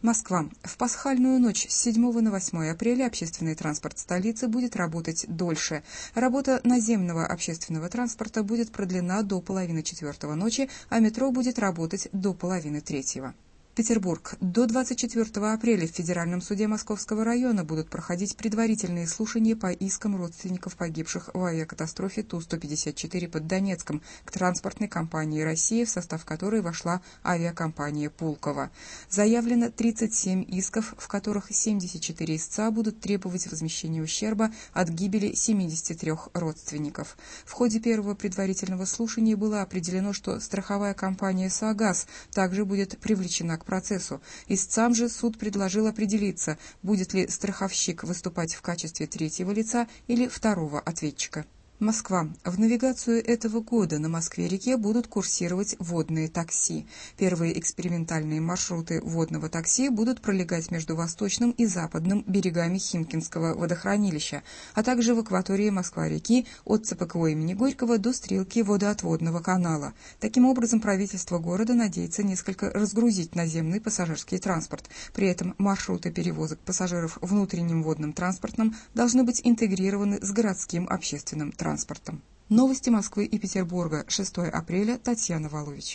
Москва. В пасхальную ночь с седьмого на восьмое апреля общественный транспорт столицы будет работать дольше. Работа наземного общественного транспорта будет продлена до половины четвертого ночи, а метро будет работать до половины третьего. Петербург. До двадцать четвертого апреля в Федеральном суде Московского района будут проходить предварительные слушания по искам родственников погибших в авиакатастрофе Ту сто пятьдесят четыре под Донецком к транспортной компании «Россия», в состав которой вошла авиакомпания «Пулково». Заявлено тридцать семь исков, в которых семьдесят четыре истца будут требовать возмещения ущерба от гибели семидесяти трёх родственников. В ходе первого предварительного слушания было определено, что страховая компания «Согаз» также будет привлечена к процессу. Истцам же суд предложил определиться, будет ли страховщик выступать в качестве третьего лица или второго ответчика. Москва. В навигацию этого года на Москве-реке будут курсировать водные такси. Первые экспериментальные маршруты водного такси будут пролегать между восточным и западным берегами Химкинского водохранилища, а также в акватории Москва-реки от ЦПКО имени Горького до стрелки водоотводного канала. Таким образом, правительство города надеется несколько разгрузить наземный пассажирский транспорт. При этом маршруты перевозок пассажиров внутренним водным транспортом должны быть интегрированы с городским общественным транспортом. Транспортом. Новости Москвы и Петербурга. шестого апреля. Татьяна Волович.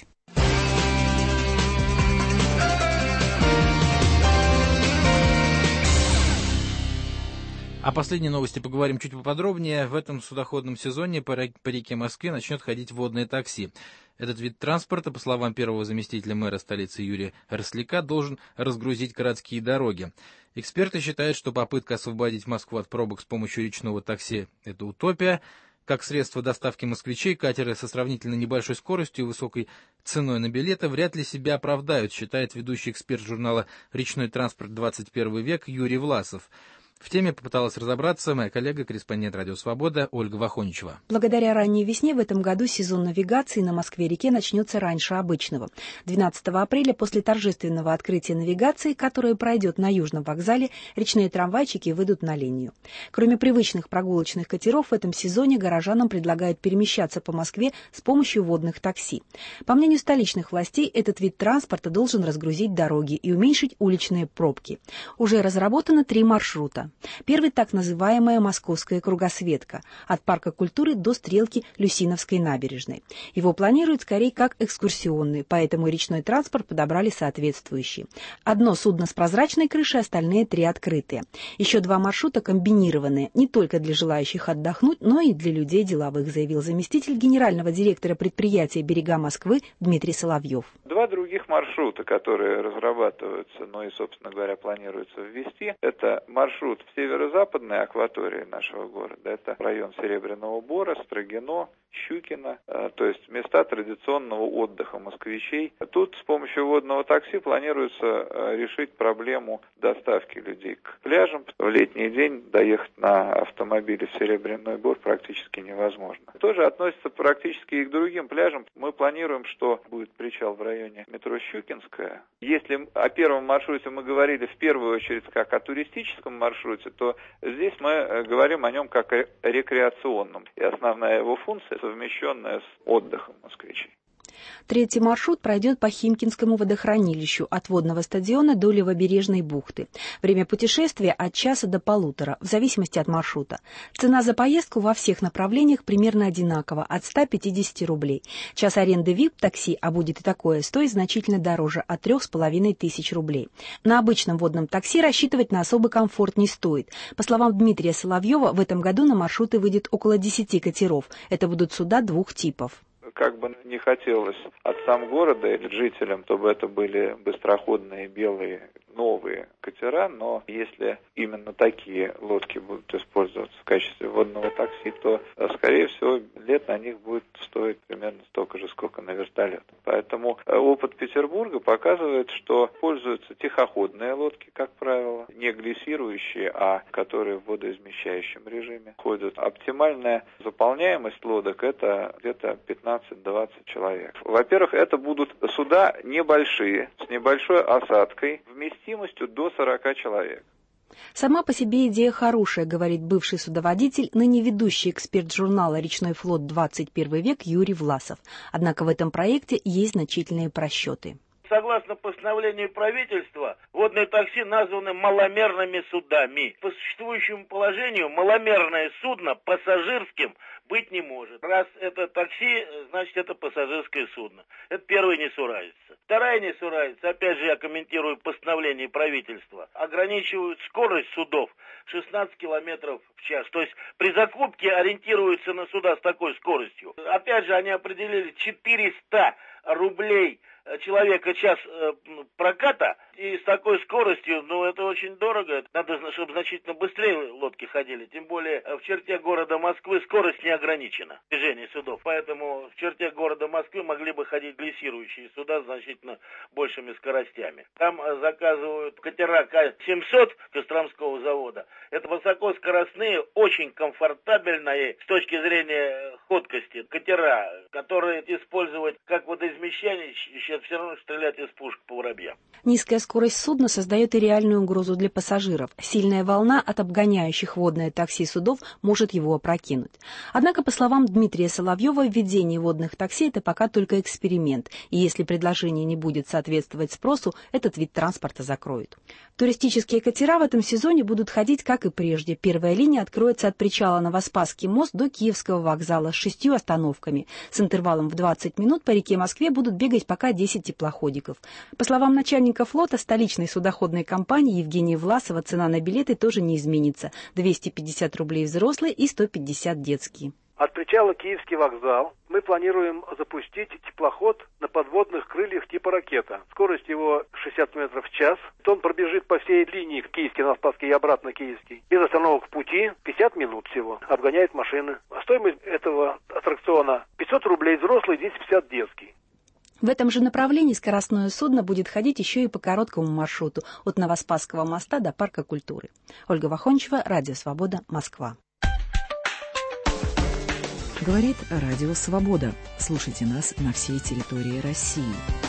О последней новости поговорим чуть поподробнее. В этом судоходном сезоне по реке Москве начнет ходить водное такси. Этот вид транспорта, по словам первого заместителя мэра столицы Юрия Росляка, должен разгрузить городские дороги. Эксперты считают, что попытка освободить Москву от пробок с помощью речного такси – это утопия. Как средство доставки москвичей, катеры со сравнительно небольшой скоростью и высокой ценой на билеты вряд ли себя оправдают, считает ведущий эксперт журнала «Речной транспорт двадцать первый век» Юрий Власов. В теме попыталась разобраться моя коллега, корреспондент «Радио Свобода» Ольга Вахоничева. Благодаря ранней весне в этом году сезон навигации на Москве-реке начнется раньше обычного. двенадцатого апреля, после торжественного открытия навигации, которое пройдет на Южном вокзале, речные трамвайчики выйдут на линию. Кроме привычных прогулочных катеров, в этом сезоне горожанам предлагают перемещаться по Москве с помощью водных такси. По мнению столичных властей, этот вид транспорта должен разгрузить дороги и уменьшить уличные пробки. Уже разработано три маршрута. Первый — так называемая «Московская кругосветка» от Парка культуры до стрелки Люсиновской набережной. Его планируют скорее как экскурсионный, поэтому речной транспорт подобрали соответствующий. Одно судно с прозрачной крышей, остальные три открытые. Еще два маршрута комбинированные, не только для желающих отдохнуть, но и для людей деловых, заявил заместитель генерального директора предприятия «Берега Москвы» Дмитрий Соловьев. Два других маршрута, которые разрабатываются, ну и, собственно говоря, планируется ввести, это маршрут в северо-западной акватории нашего города. Это район Серебряного Бора, Строгино, Щукино, э, то есть места традиционного отдыха москвичей. Тут с помощью водного такси планируется э, решить проблему доставки людей к пляжам. В летний день доехать на автомобиле в Серебряный Бор практически невозможно. Тоже относится практически и к другим пляжам. Мы планируем, что будет причал в районе метро Щукинская. Если о первом маршруте мы говорили в первую очередь как о туристическом маршруте, то здесь мы говорим о нем как о рекреационном. И основная его функция совмещенная с отдыхом москвичей. Третий маршрут пройдет по Химкинскому водохранилищу от водного стадиона до Левобережной бухты. Время путешествия от часа до полутора, в зависимости от маршрута. Цена за поездку во всех направлениях примерно одинакова, от ста пятидесяти рублей. Час аренды ви ай пи-такси, а будет и такое, стоит значительно дороже, от трех с половиной тысяч рублей. На обычном водном такси рассчитывать на особый комфорт не стоит. По словам Дмитрия Соловьева, в этом году на маршруты выйдет около десяти катеров. Это будут суда двух типов. Как бы не хотелось отцам города или жителям, чтобы это были быстроходные белые новые катера, но если именно такие лодки будут использоваться в качестве водного такси, то, скорее всего, лет на них будет стоить примерно столько же, сколько на вертолет. Поэтому опыт Петербурга показывает, что пользуются тихоходные лодки, как правило, не глиссирующие, а которые в водоизмещающем режиме ходят. Оптимальная заполняемость лодок – это где-то пятнадцать-двадцать человек. Во-первых, это будут суда небольшие, с небольшой осадкой, вместимостью до сорока человек. Сама по себе идея хорошая, говорит бывший судоводитель, ныне ведущий эксперт журнала «Речной флот двадцать первый век» Юрий Власов. Однако в этом проекте есть значительные просчеты. Согласно постановлению правительства, водные такси названы маломерными судами. По существующему положению маломерное судно пассажирским быть не может. Раз это такси, значит это пассажирское судно. Это первая несуразица. Вторая несуразица, опять же я комментирую постановление правительства, ограничивают скорость судов шестнадцать километров в час. То есть при закупке ориентируются на суда с такой скоростью. Опять же они определили четыреста рублей человека час э, проката, и с такой скоростью, ну, это очень дорого. Надо, чтобы значительно быстрее лодки ходили. Тем более в черте города Москвы скорость не ограничена, движение судов. Поэтому в черте города Москвы могли бы ходить глиссирующие суда с значительно большими скоростями. Там э, заказывают катера К семьсот Костромского завода. Это высокоскоростные, очень комфортабельные с точки зрения ходкости катера, которые использовать как водоизмещение, все равно стрелять из пушек по воробьям. Низкая скорость судна создает и реальную угрозу для пассажиров. Сильная волна от обгоняющих водное такси судов может его опрокинуть. Однако, по словам Дмитрия Соловьева, введение водных такси – это пока только эксперимент, и если предложение не будет соответствовать спросу, этот вид транспорта закроют. Туристические катера в этом сезоне будут ходить, как и прежде. Первая линия откроется от причала Новоспасский мост до Киевского вокзала с шестью остановками. С интервалом в двадцать минут по реке Москве будут бегать пока десять теплоходиков. По словам начальника флота столичной судоходной компании Евгения Власова, цена на билеты тоже не изменится. двести пятьдесят рублей взрослые и сто пятьдесят детские. От причала Киевский вокзал мы планируем запустить теплоход на подводных крыльях типа ракета. Скорость его шестьдесят метров в час. Он пробежит по всей линии Киевский, Новоспасский и обратно Киевский. Без остановок в пути пятьдесят минут всего. Обгоняет машины. А стоимость этого аттракциона пятьсот рублей взрослый, двести пятьдесят детский. В этом же направлении скоростное судно будет ходить еще и по короткому маршруту от Новоспасского моста до Парка культуры. Ольга Вахончева, Радио Свобода, Москва. Говорит Радио Свобода. Слушайте нас на всей территории России.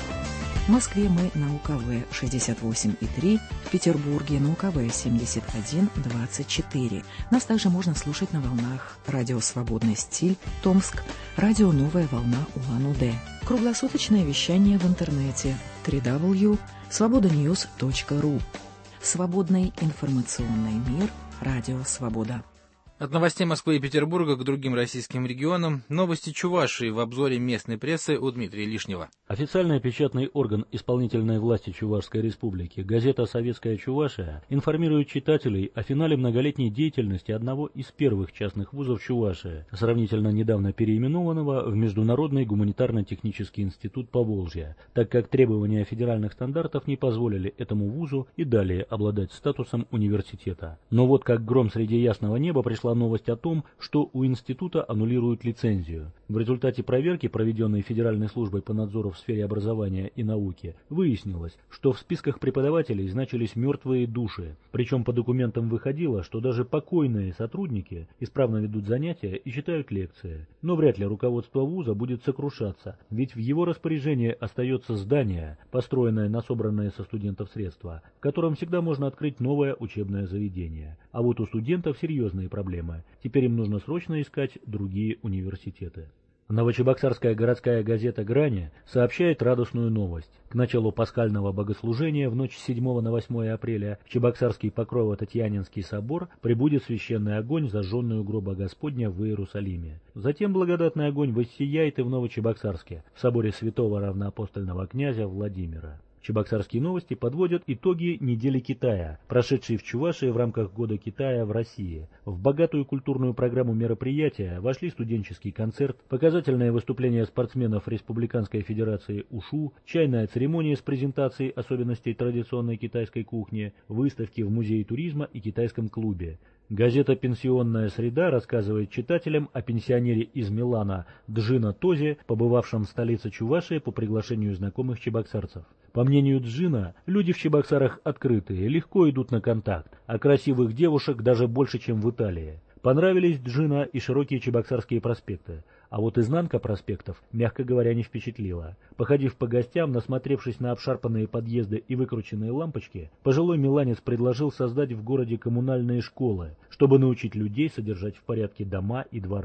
В Москве мы на У К В шестьдесят восемь и три, в Петербурге на У К В семьдесят один двадцать четыре. Нас также можно слушать на волнах Радио Свободный стиль, Томск, Радио Новая волна Улан-Удэ. Круглосуточное вещание в интернете дабл ю дабл ю дабл ю точка свобода ньюс точка ру. Свободный информационный мир. Радио Свобода. От новостей Москвы и Петербурга к другим российским регионам. Новости Чувашии в обзоре местной прессы у Дмитрия Лишнего. Официальный печатный орган исполнительной власти Чувашской Республики, газета «Советская Чувашия», информирует читателей о финале многолетней деятельности одного из первых частных вузов Чувашии, сравнительно недавно переименованного в Международный гуманитарно-технический институт Поволжья, так как требования федеральных стандартов не позволили этому вузу и далее обладать статусом университета. Но вот как гром среди ясного неба пришла новость о том, что у института аннулируют лицензию. В результате проверки, проведенной Федеральной службой по надзору в сфере образования и науки, выяснилось, что в списках преподавателей значились мертвые души. Причем по документам выходило, что даже покойные сотрудники исправно ведут занятия и читают лекции. Но вряд ли руководство вуза будет сокрушаться, ведь в его распоряжении остается здание, построенное на собранные со студентов средства, в котором всегда можно открыть новое учебное заведение. А вот у студентов серьезные проблемы. Теперь им нужно срочно искать другие университеты. Новочебоксарская городская газета «Грани» сообщает радостную новость. К началу пасхального богослужения в ночь с седьмого на восьмое апреля в Чебоксарский Покрово-Татьянинский собор прибудет священный огонь, зажженный у гроба Господня в Иерусалиме. Затем благодатный огонь воссияет и в Новочебоксарске, в соборе святого равноапостольного князя Владимира. Чебоксарские новости подводят итоги недели Китая, прошедшей в Чувашии в рамках Года Китая в России. В богатую культурную программу мероприятия вошли студенческий концерт, показательное выступление спортсменов Республиканской Федерации УШУ, чайная церемония с презентацией особенностей традиционной китайской кухни, выставки в Музее туризма и китайском клубе. Газета «Пенсионная среда» рассказывает читателям о пенсионере из Милана Джина Тозе, побывавшем в столице Чувашии по приглашению знакомых чебоксарцев. По мнению Джина, люди в Чебоксарах открытые, легко идут на контакт, а красивых девушек даже больше, чем в Италии. Понравились Джина и широкие чебоксарские проспекты, а вот изнанка проспектов, мягко говоря, не впечатлила. Походив по гостям, насмотревшись на обшарпанные подъезды и выкрученные лампочки, пожилой миланец предложил создать в городе коммунальные школы, чтобы научить людей содержать в порядке дома и дворы.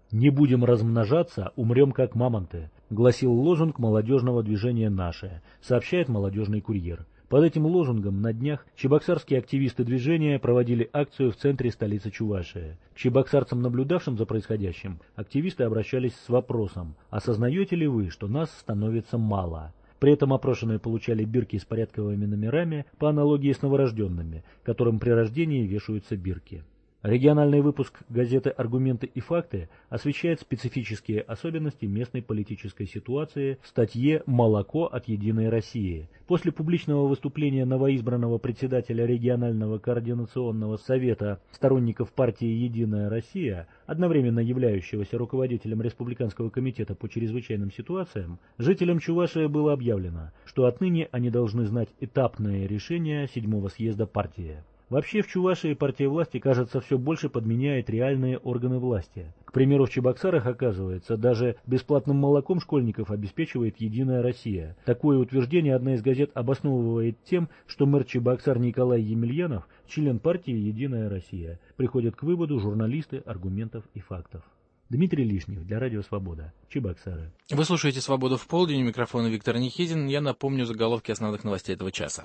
«Не будем размножаться, умрем как мамонты», гласил лозунг молодежного движения «Наше», сообщает молодежный курьер. Под этим лозунгом на днях чебоксарские активисты движения проводили акцию в центре столицы Чувашии. К чебоксарцам, наблюдавшим за происходящим, активисты обращались с вопросом: «Осознаете ли вы, что нас становится мало?» При этом опрошенные получали бирки с порядковыми номерами по аналогии с новорожденными, которым при рождении вешаются бирки. Региональный выпуск газеты «Аргументы и факты» освещает специфические особенности местной политической ситуации в статье «Молоко от Единой России». После публичного выступления новоизбранного председателя регионального координационного совета сторонников партии «Единая Россия», одновременно являющегося руководителем Республиканского комитета по чрезвычайным ситуациям, жителям Чувашии было объявлено, что отныне они должны знать этапное решение седьмого съезда партии. Вообще в Чувашии партия власти, кажется, все больше подменяет реальные органы власти. К примеру, в Чебоксарах, оказывается, даже бесплатным молоком школьников обеспечивает «Единая Россия». Такое утверждение одна из газет обосновывает тем, что мэр Чебоксар Николай Емельянов, член партии «Единая Россия». Приходят к выводу журналисты «Аргументов и фактов». Дмитрий Лишнев для Радио Свобода, Чебоксары. Вы слушаете «Свободу в полдень», у микрофона Виктор Нихизин. Я напомню заголовки основных новостей этого часа.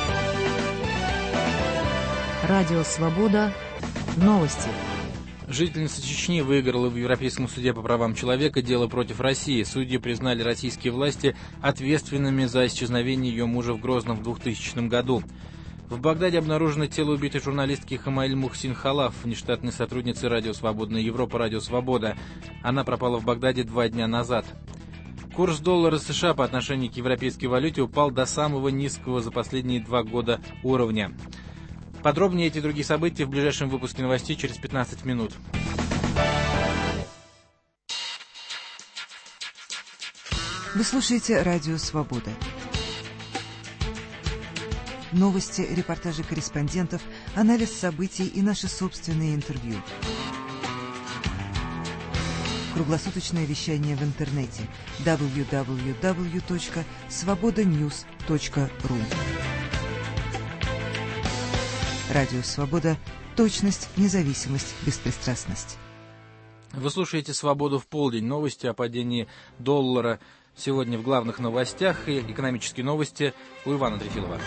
Радио «Свобода». Новости. Жительница Чечни выиграла в Европейском суде по правам человека дело против России. Судьи признали российские власти ответственными за исчезновение ее мужа в Грозном в двухтысячном году. В Багдаде обнаружено тело убитой журналистки Хамаиль Мухсин Халаф, внештатной сотрудницы Радио Свободная Европа, Радио Свобода. Она пропала в Багдаде два дня назад. Курс доллара США по отношению к европейской валюте упал до самого низкого за последние два года уровня. Подробнее эти и другие события в ближайшем выпуске новостей через пятнадцать минут. Вы слушаете Радио Свобода. Новости, репортажи корреспондентов, анализ событий и наши собственные интервью. Круглосуточное вещание в интернете дабл ю дабл ю дабл ю точка свобода ньюс точка ру. Радио Свобода. Точность, независимость, беспристрастность. Вы слушаете «Свободу в полдень». Новости о падении доллара сегодня в главных новостях и экономические новости у Ивана Трефилова.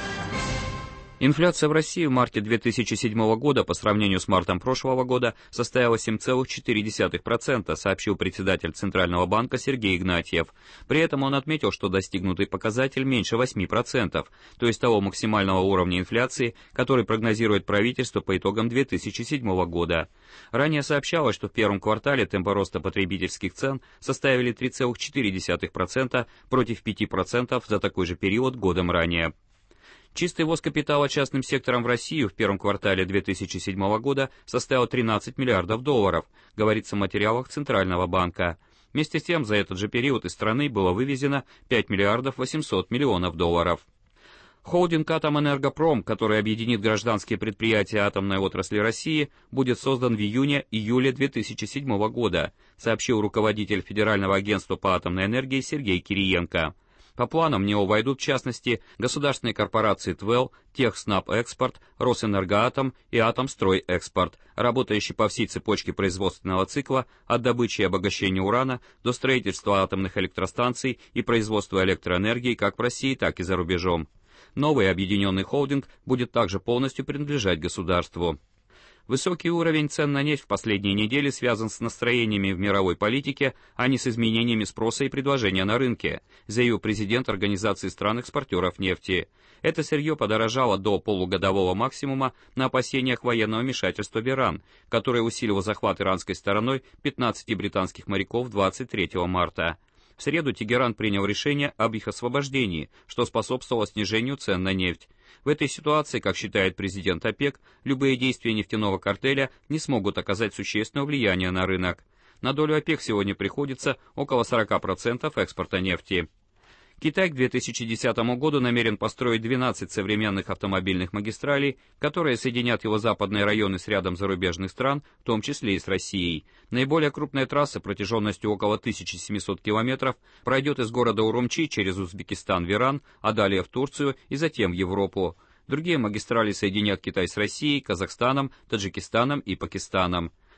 Инфляция в России в марте две тысячи седьмого года по сравнению с мартом прошлого года составила семь целых четыре десятых процента, сообщил председатель Центрального банка Сергей Игнатьев. При этом он отметил, что достигнутый показатель меньше восьми процентов, то есть того максимального уровня инфляции, который прогнозирует правительство по итогам две тысячи седьмого года. Ранее сообщалось, что в первом квартале темпы роста потребительских цен составили три целых четыре десятых процента против пяти процентов за такой же период годом ранее. Чистый ввоз капитала частным сектором в Россию в первом квартале две тысячи седьмого года составил тринадцать миллиардов долларов, говорится в материалах Центрального банка. Вместе с тем, за этот же период из страны было вывезено пять миллиардов восемьсот миллионов долларов. Холдинг «Атомэнергопром», который объединит гражданские предприятия атомной отрасли России, будет создан в июне-июле две тысячи седьмого года, сообщил руководитель Федерального агентства по атомной энергии Сергей Кириенко. По планам в него войдут, в частности, государственные корпорации ТВЭЛ, Техснабэкспорт, Росэнергоатом и Атомстройэкспорт, работающие по всей цепочке производственного цикла от добычи и обогащения урана до строительства атомных электростанций и производства электроэнергии как в России, так и за рубежом. Новый объединенный холдинг будет также полностью принадлежать государству. Высокий уровень цен на нефть в последние недели связан с настроениями в мировой политике, а не с изменениями спроса и предложения на рынке, заявил президент Организации стран-экспортеров нефти. Это сырье подорожало до полугодового максимума на опасениях военного вмешательства в Иран, которое усилило захват иранской стороной пятнадцати британских моряков двадцать третьего марта. В среду Тегеран принял решение об их освобождении, что способствовало снижению цен на нефть. В этой ситуации, как считает президент ОПЕК, любые действия нефтяного картеля не смогут оказать существенного влияния на рынок. На долю ОПЕК сегодня приходится около сорока процентов экспорта нефти. Китай к две тысячи десятому году намерен построить двенадцать современных автомобильных магистралей, которые соединят его западные районы с рядом зарубежных стран, в том числе и с Россией. Наиболее крупная трасса протяженностью около тысячи семисот километров пройдет из города Урумчи через Узбекистан в Иран, а далее в Турцию и затем в Европу. Другие магистрали соединят Китай с Россией, Казахстаном, Таджикистаном и Пакистаном.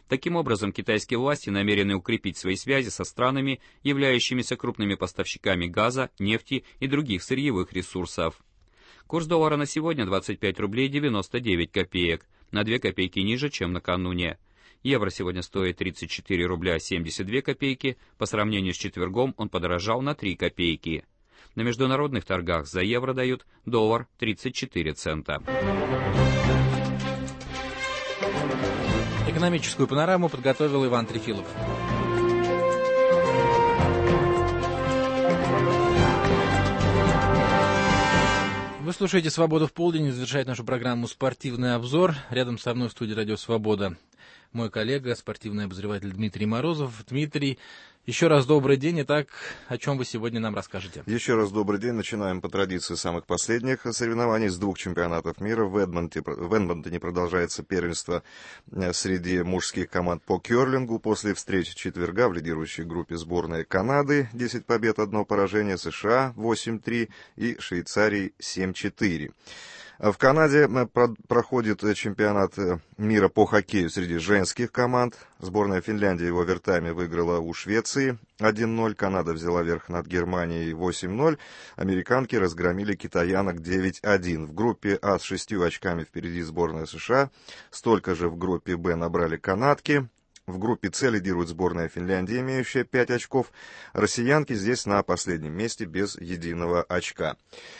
Таким образом, китайские власти намерены укрепить свои связи со странами, являющимися крупными поставщиками газа, нефти и других сырьевых ресурсов. Курс доллара на сегодня двадцать пять рублей девяносто девять копеек, на две копейки ниже, чем накануне. Евро сегодня стоит тридцать четыре рубля семьдесят две копейки, по сравнению с четвергом он подорожал на три копейки. На международных торгах за евро дают доллар тридцать четыре цента. Экономическую панораму подготовил Иван Трефилов. Вы слушаете «Свободу в полдень» и завершает нашу программу «Спортивный обзор». Рядом со мной в студии «Радио Свобода» мой коллега, спортивный обозреватель Дмитрий Морозов. Дмитрий, еще раз добрый день. Итак, о чем вы сегодня нам расскажете? Еще раз добрый день. Начинаем по традиции самых последних соревнований с двух чемпионатов мира. В Эдмонтоне, в Эдмонтоне продолжается первенство среди мужских команд по керлингу. После встречи четверга в лидирующей группе сборная Канады десять побед, одно поражение, США восемь три и Швейцарии семь четыре. В Канаде проходит чемпионат мира по хоккею среди женских команд. Сборная Финляндии в овертайме выиграла у Швеции один ноль. Канада взяла верх над Германией восемь ноль. Американки разгромили китаянок девять один. В группе А с шестью очками впереди сборная США. Столько же в группе Б набрали канадки. В группе С лидирует сборная Финляндии, имеющая пять очков. Россиянки здесь на последнем месте без единого очка.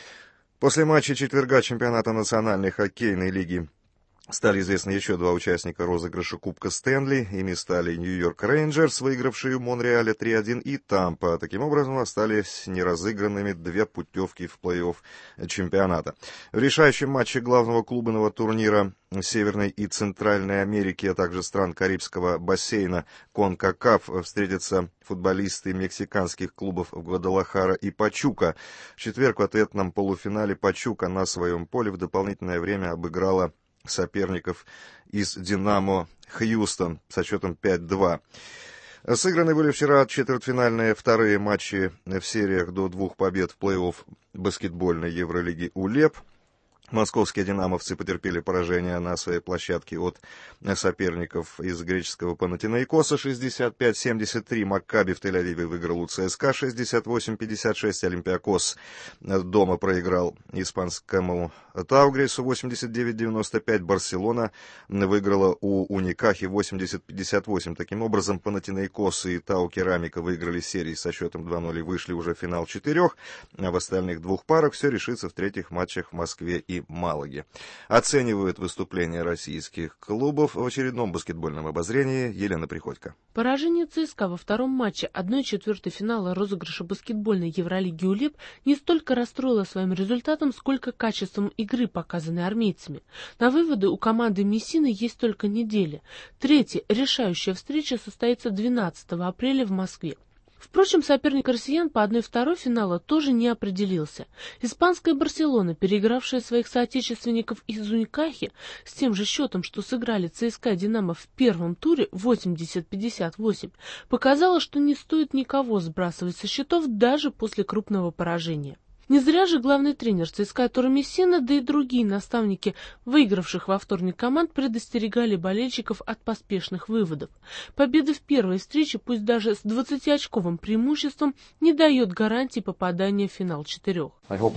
После матча четверга чемпионата национальной хоккейной лиги стали известны еще два участника розыгрыша Кубка Стэнли. Ими стали Нью-Йорк Рейнджерс, выигравшие в Монреале три один, и Тампа. Таким образом, остались неразыгранными две путевки в плей-офф чемпионата. В решающем матче главного клубного турнира Северной и Центральной Америки, а также стран Карибского бассейна Конкакаф встретятся футболисты мексиканских клубов Гвадалахара и Пачука. В четверг в ответном полуфинале Пачука на своем поле в дополнительное время обыграла соперников из «Динамо» Хьюстон со счетом пять два. Сыграны были вчера четвертьфинальные вторые матчи в сериях до двух побед в плей-офф баскетбольной Евролиги УЛЕП. Московские «Динамовцы» потерпели поражение на своей площадке от соперников из греческого Панатинаикоса шестьдесят пять семьдесят три. Маккаби в Тель-Авиве выиграл у ЦСКА шестьдесят восемь пятьдесят шесть. Олимпиакос дома проиграл испанскому Таугресу восемьдесят девять девяносто пять. Барселона выиграла у Уникахи восемьдесят пятьдесят восемь. Таким образом, Панатинаикос и Тау Керамика выиграли серии со счетом два ноль и вышли уже в финал четырех. А в остальных двух парах все решится в третьих матчах в Москве и Малаге. Оценивают выступления российских клубов в очередном баскетбольном обозрении Елена Приходько. Поражение ЦСКА во втором матче одной четвертой финала розыгрыша баскетбольной Евролиги УЛЕП не столько расстроило своим результатом, сколько качеством игры, показанной армейцами. На выводы у команды Мессины есть только неделя. Третья решающая встреча состоится двенадцатого апреля в Москве. Впрочем, соперник россиян по одной второй финала тоже не определился. Испанская Барселона, переигравшая своих соотечественников из Уникахи с тем же счетом, что сыграли ЦСКА «Динамо» в первом туре восемьдесят пятьдесят восемь, показала, что не стоит никого сбрасывать со счетов даже после крупного поражения. Не зря же главный тренер ЦСКА Торо Мессина, да и другие наставники выигравших во вторник команд предостерегали болельщиков от поспешных выводов. Победа в первой встрече, пусть даже с двадцатиочковым преимуществом, не дает гарантии попадания в финал четырех.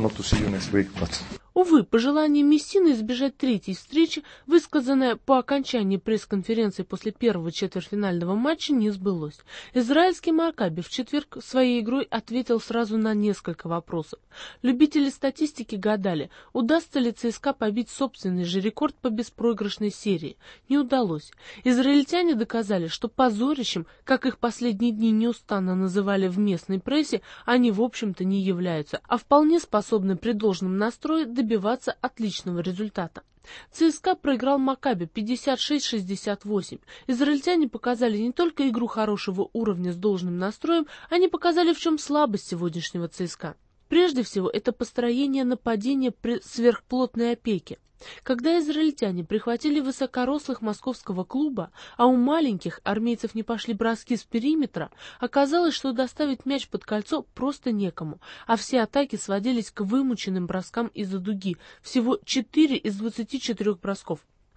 Увы, пожелание Мессины избежать третьей встречи, высказанное по окончании пресс-конференции после первого четвертьфинального матча, не сбылось. Израильский Маккаби в четверг своей игрой ответил сразу на несколько вопросов. Любители статистики гадали, удастся ли ЦСКА побить собственный же рекорд по беспроигрышной серии. Не удалось. Израильтяне доказали, что позорищем, как их последние дни неустанно называли в местной прессе, они в общем-то не являются, а вполне способны при должном настрое добиваться отличного результата. ЦСКА проиграл Маккаби пятьдесят шесть шестьдесят восемь. Израильтяне показали не только игру хорошего уровня с должным настроем, они показали, в чем слабость сегодняшнего ЦСКА. Прежде всего, это построение нападения при сверхплотной опеке. Когда израильтяне прихватили высокорослых московского клуба, а у маленьких армейцев не пошли броски с периметра, оказалось, что доставить мяч под кольцо просто некому, а все атаки сводились к вымученным броскам из-за дуги, всего четыре из двадцати четырёх бросков.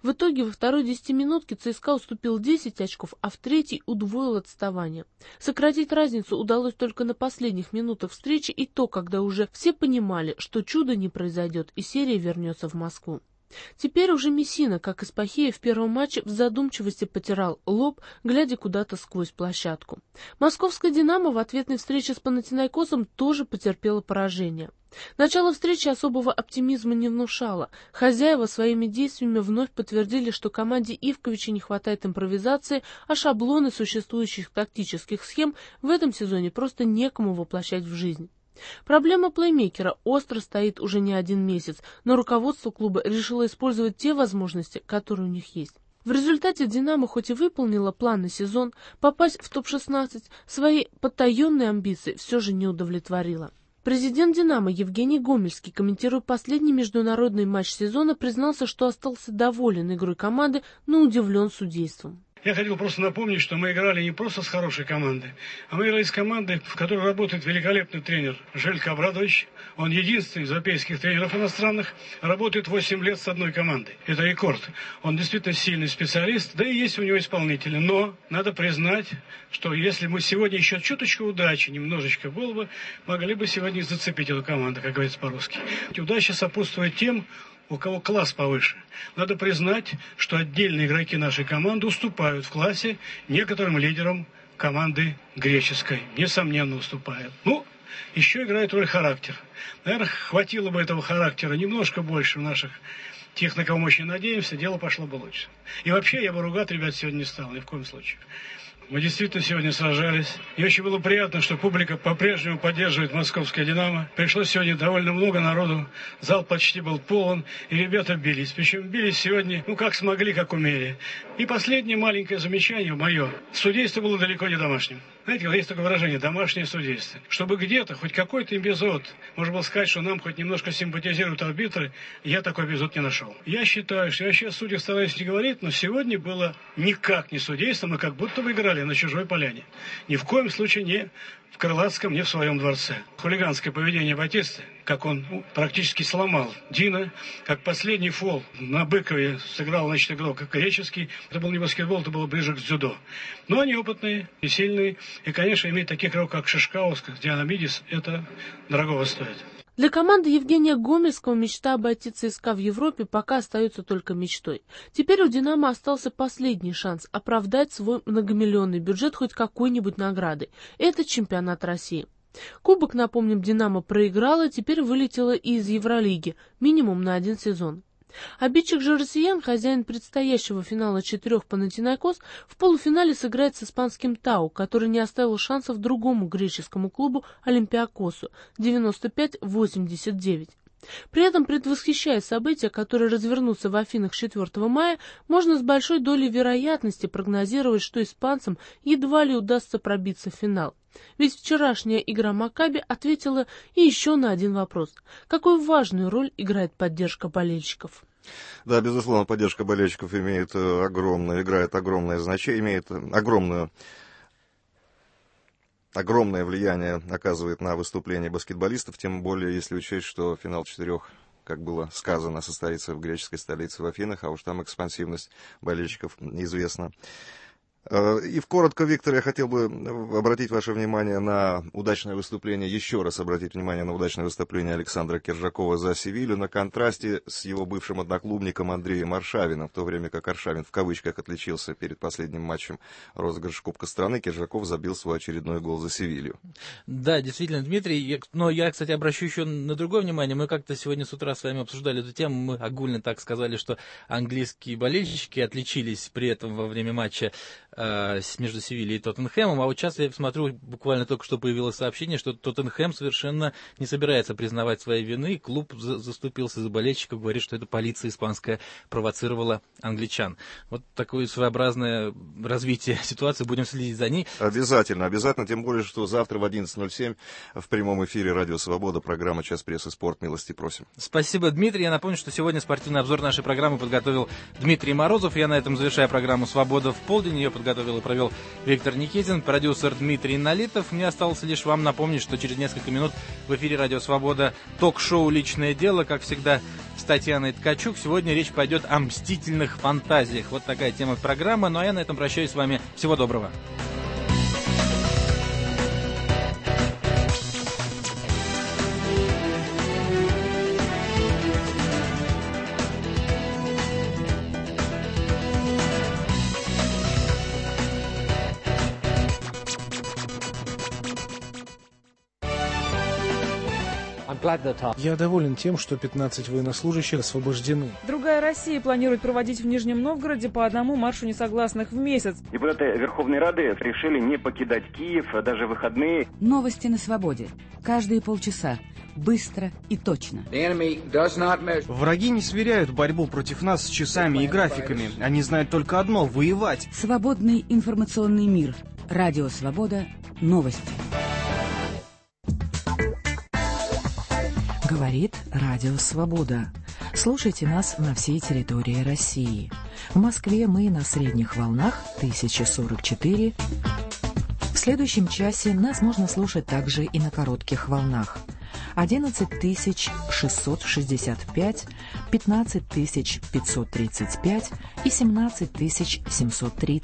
В итоге во второй десятиминутке ЦСКА уступил десять очков, а в третьей удвоил отставание. Сократить разницу удалось только на последних минутах встречи, и то, когда уже все понимали, что чудо не произойдет и серия вернется в Москву. Теперь уже Мессина, как Испахия в первом матче, в задумчивости потирал лоб, глядя куда-то сквозь площадку. Московская «Динамо» в ответной встрече с Панатинайкосом тоже потерпела поражение. Начало встречи особого оптимизма не внушало. Хозяева своими действиями вновь подтвердили, что команде Ивковича не хватает импровизации, а шаблоны существующих тактических схем в этом сезоне просто некому воплощать в жизнь. Проблема плеймейкера остро стоит уже не один месяц, но руководство клуба решило использовать те возможности, которые у них есть. В результате «Динамо» хоть и выполнила план на сезон, попасть в топ шестнадцать, свои потаенные амбиции все же не удовлетворила. Президент «Динамо» Евгений Гомельский, комментируя последний международный матч сезона, признался, что остался доволен игрой команды, но удивлен судейством. Я хотел просто напомнить, что мы играли не просто с хорошей командой, а мы играли с командой, в которой работает великолепный тренер Желько Абрадович. Он единственный из европейских тренеров иностранных, работает восемь лет с одной командой. Это рекорд. Он действительно сильный специалист, да и есть у него исполнители. Но надо признать, что если мы сегодня еще чуточку удачи, немножечко было бы, могли бы сегодня зацепить эту команду, как говорится по-русски. Удача сопутствует тем, у кого класс повыше. Надо признать, что отдельные игроки нашей команды уступают в классе некоторым лидерам команды греческой. Несомненно, уступают. Ну, еще играет роль характер. Наверное, хватило бы этого характера немножко больше в наших тех, на кого мы очень надеемся, дело пошло бы лучше. И вообще, я бы ругать ребят сегодня не стал, ни в коем случае. Мы действительно сегодня сражались. И очень было приятно, что публика по-прежнему поддерживает московское «Динамо». Пришло сегодня довольно много народу. Зал почти был полон. И ребята бились. Причем бились сегодня, ну, как смогли, как умели. И последнее маленькое замечание мое. Судейство было далеко не домашним. Знаете, есть такое выражение «домашнее судейство». Чтобы где-то хоть какой-то эпизод, можно было сказать, что нам хоть немножко симпатизируют арбитры, я такой эпизод не нашел. Я считаю, что я сейчас о судьях стараюсь не говорить, но сегодня было никак не судейство, мы как будто бы играли на чужой поляне. Ни в коем случае не в Крылатском, не в своем дворце. Хулиганское поведение Батисты, как он ну, практически сломал Дина, как последний фол на Быкове сыграл, значит, игрок как греческий. Это был не баскетбол, это было ближе к дзюдо. Но они опытные и сильные. И, конечно, иметь таких игроков, как Шишкаускас, Дианамидис, это дорогого стоит. Для команды Евгения Гомельского мечта обойти ЦСКА в Европе пока остается только мечтой. Теперь у «Динамо» остался последний шанс оправдать свой многомиллионный бюджет хоть какой-нибудь наградой. Это чемпионат России. Кубок, напомним, «Динамо» проиграла, теперь вылетела и из Евролиги, минимум на один сезон. Обидчик же россиян, хозяин предстоящего финала четырех Панатинайкос, в полуфинале сыграет с испанским Тау, который не оставил шансов другому греческому клубу Олимпиакосу девяносто пять восемьдесят девять. При этом, предвосхищая события, которые развернутся в Афинах четвёртого мая, можно с большой долей вероятности прогнозировать, что испанцам едва ли удастся пробиться в финал. Ведь вчерашняя игра Маккаби ответила и еще на один вопрос. Какую важную роль играет поддержка болельщиков? Да, безусловно, поддержка болельщиков имеет огромное, играет огромное значение, имеет огромную, огромное влияние оказывает на выступление баскетболистов, тем более, если учесть, что финал четырех, как было сказано, состоится в греческой столице в Афинах, а уж там экспансивность болельщиков известна. И коротко, Виктор, я хотел бы обратить ваше внимание на удачное выступление, еще раз обратить внимание на удачное выступление Александра Кержакова за Севилью на контрасте с его бывшим одноклубником Андреем Аршавиным, в то время как Аршавин в кавычках отличился перед последним матчем розыгрыша Кубка страны, Кержаков забил свой очередной гол за Севилью. Да, действительно, Дмитрий, но я, кстати, обращу еще на другое внимание. Мы как-то сегодня с утра с вами обсуждали эту тему, мы огульно так сказали, что английские болельщики отличились при этом во время матча между Севильей и Тоттенхэмом, а вот сейчас я смотрю, буквально только что появилось сообщение, что Тоттенхэм совершенно не собирается признавать своей вины, клуб за- заступился за болельщиков, говорит, что это полиция испанская провоцировала англичан. Вот такое своеобразное развитие ситуации, будем следить за ней. Обязательно, обязательно, тем более, что завтра в одиннадцать ноль семь в прямом эфире «Радио Свобода» программа «Час прессы спорт». Милости просим. Спасибо, Дмитрий. Я напомню, что сегодня спортивный обзор нашей программы подготовил Дмитрий Морозов. Я на этом завершаю программу «Свобода в полдень». Ее подготовил и провел Виктор Никитин, продюсер Дмитрий Налитов. Мне осталось лишь вам напомнить, что через несколько минут в эфире «Радио Свобода» ток-шоу «Личное дело». Как всегда, в с Татьяной Ткачук. Сегодня речь пойдет о мстительных фантазиях. Вот такая тема программы. Ну а я на этом прощаюсь с вами. Всего доброго. Я доволен тем, что пятнадцать военнослужащих освобождены. Другая Россия планирует проводить в Нижнем Новгороде по одному маршу несогласных в месяц. Депутаты Верховной Рады решили не покидать Киев даже в выходные. Новости на свободе. Каждые полчаса. Быстро и точно. Враги не сверяют борьбу против нас с часами и графиками. Они знают только одно — воевать. Свободный информационный мир. Радио Свобода. Новости. Говорит Радио Свобода. Слушайте нас на всей территории России. В Москве мы на средних волнах тысяча сорок четыре. В следующем часе нас можно слушать также и на коротких волнах. одиннадцать тысяч шестьсот шестьдесят пять, пятнадцать тысяч пятьсот тридцать пять и семнадцать тысяч семьсот тридцать.